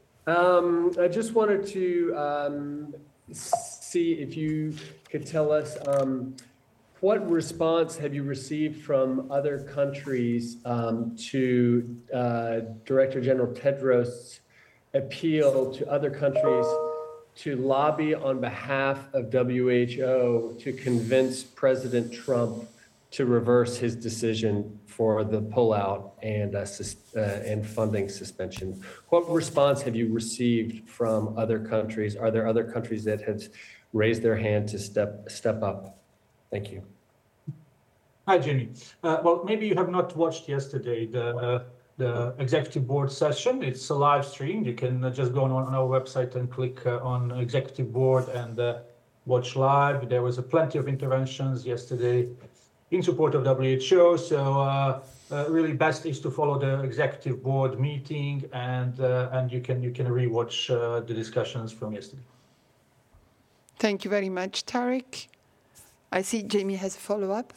Um, I just wanted to um, see if you could tell us um, what response have you received from other countries um, to uh, Director General Tedros' appeal to other countries to lobby on behalf of W H O to convince President Trump to reverse his decision for the pullout and uh, sus- uh, and funding suspension. What response have you received from other countries? Are there other countries that have raised their hand to step step up? Thank you. Hi, Jenny. Uh, well, maybe you have not watched yesterday the uh, the executive board session. It's a live stream. You can uh, just go on, on our website and click uh, on executive board and uh, watch live. There was a plenty of interventions yesterday in support of W H O. So uh, uh, really best is to follow the executive board meeting, and uh, and you can you can rewatch uh, the discussions from yesterday. Thank you very much, Tarek. I see Jamie has a follow-up.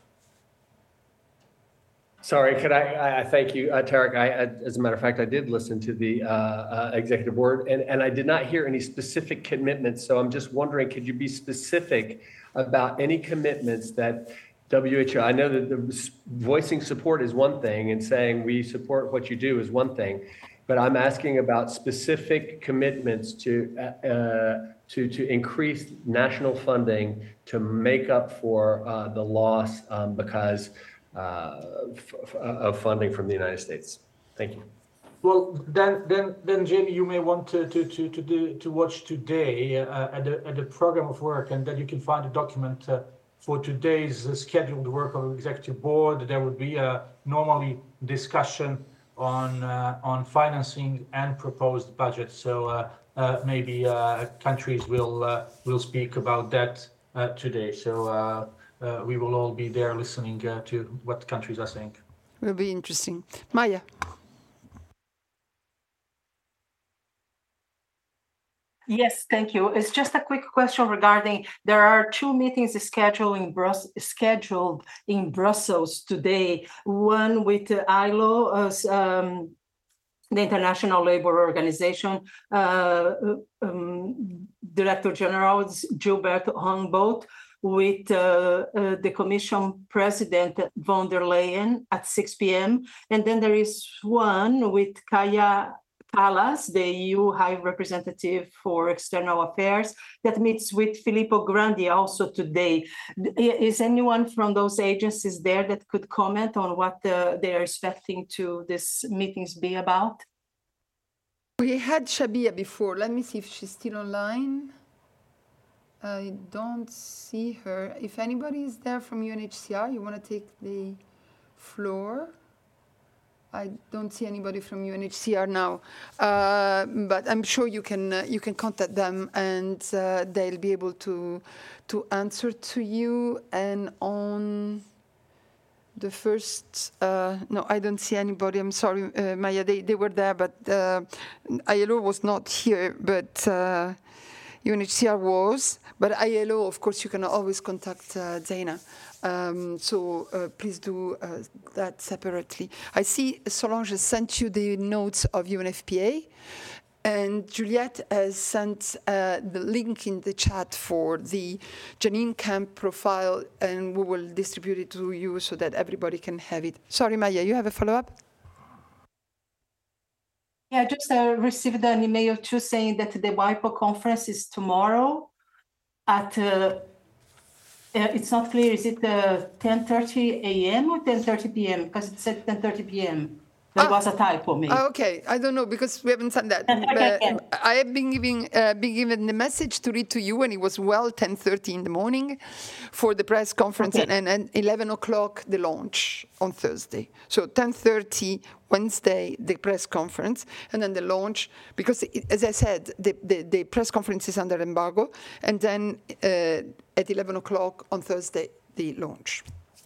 Sorry, could I, I, I thank you, uh, Tarek. I, I, as a matter of fact, I did listen to the uh, uh, executive board, and, and I did not hear any specific commitments. So I'm just wondering, could you be specific about any commitments that W H O, I know that the voicing support is one thing and saying we support what you do is one thing, but I'm asking about specific commitments to uh, to to increase national funding to make up for uh, the loss um, because uh, f- of funding from the United States. Thank you. Well, then, then, then, Jamie, you may want to to to to, do, to watch today uh, at the at the program of work, and then you can find a document. Uh, For today's uh, scheduled work of the executive board, there would be a normally discussion on uh, on financing and proposed budget. So uh, uh, maybe uh, countries will uh, will speak about that uh, today. So uh, uh, we will all be there listening uh, to what countries are saying. Will be interesting. Maya. Yes, thank you. It's just a quick question regarding, there are two meetings scheduled in, Brus- scheduled in Brussels today, one with the I L O, uh, um, the International Labour Organization, uh, um, Director General Gilbert Humboldt, with uh, uh, the Commission President von der Leyen at six p.m. And then there is one with Kaya Kallas, the E U High Representative for External Affairs, that meets with Filippo Grandi also today. Is anyone from those agencies there that could comment on what the, they are expecting to this meetings be about? We had Shabia before. Let me see if she's still online. I don't see her. If anybody is there from U N H C R, you want to take the floor? I don't see anybody from U N H C R now, uh, but I'm sure you can uh, you can contact them, and uh, they'll be able to to answer to you. And on the first, uh, no, I don't see anybody. I'm sorry, uh, Maya. They they were there, but uh, I L O was not here, but uh, U N H C R was. But I L O, of course, you can always contact uh, Zaina. Um, so uh, please do uh, that separately. I see Solange has sent you the notes of U N F P A, and Juliette has sent uh, the link in the chat for the Janine Camp profile, and we will distribute it to you so that everybody can have it. Sorry, Maya, you have a follow-up? Yeah, I just uh, received an email too saying that the WIPO conference is tomorrow at uh, Uh, it's not clear. Is it uh, ten thirty a m or ten thirty p m? Because it said ten thirty p m There ah, was a typo, maybe. Ah, okay, I don't know because we haven't done that. But I have been giving, uh, been given the message to read to you, and it was well ten thirty in the morning for the press conference, okay. and, and eleven o'clock the launch on Thursday. So ten thirty Wednesday the press conference, and then the launch. Because it, as I said, the, the the press conference is under embargo, and then uh, at eleven o'clock on Thursday the launch.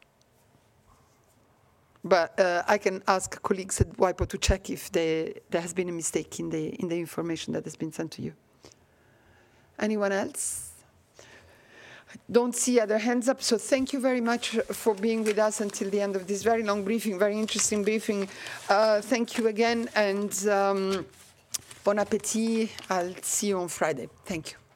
But uh, I can ask colleagues at WIPO to check if they, there has been a mistake in the in the information that has been sent to you. Anyone else? I don't see other hands up, so thank you very much for being with us until the end of this very long briefing, very interesting briefing. Uh, thank you again, and um, bon appétit. I'll see you on Friday. Thank you.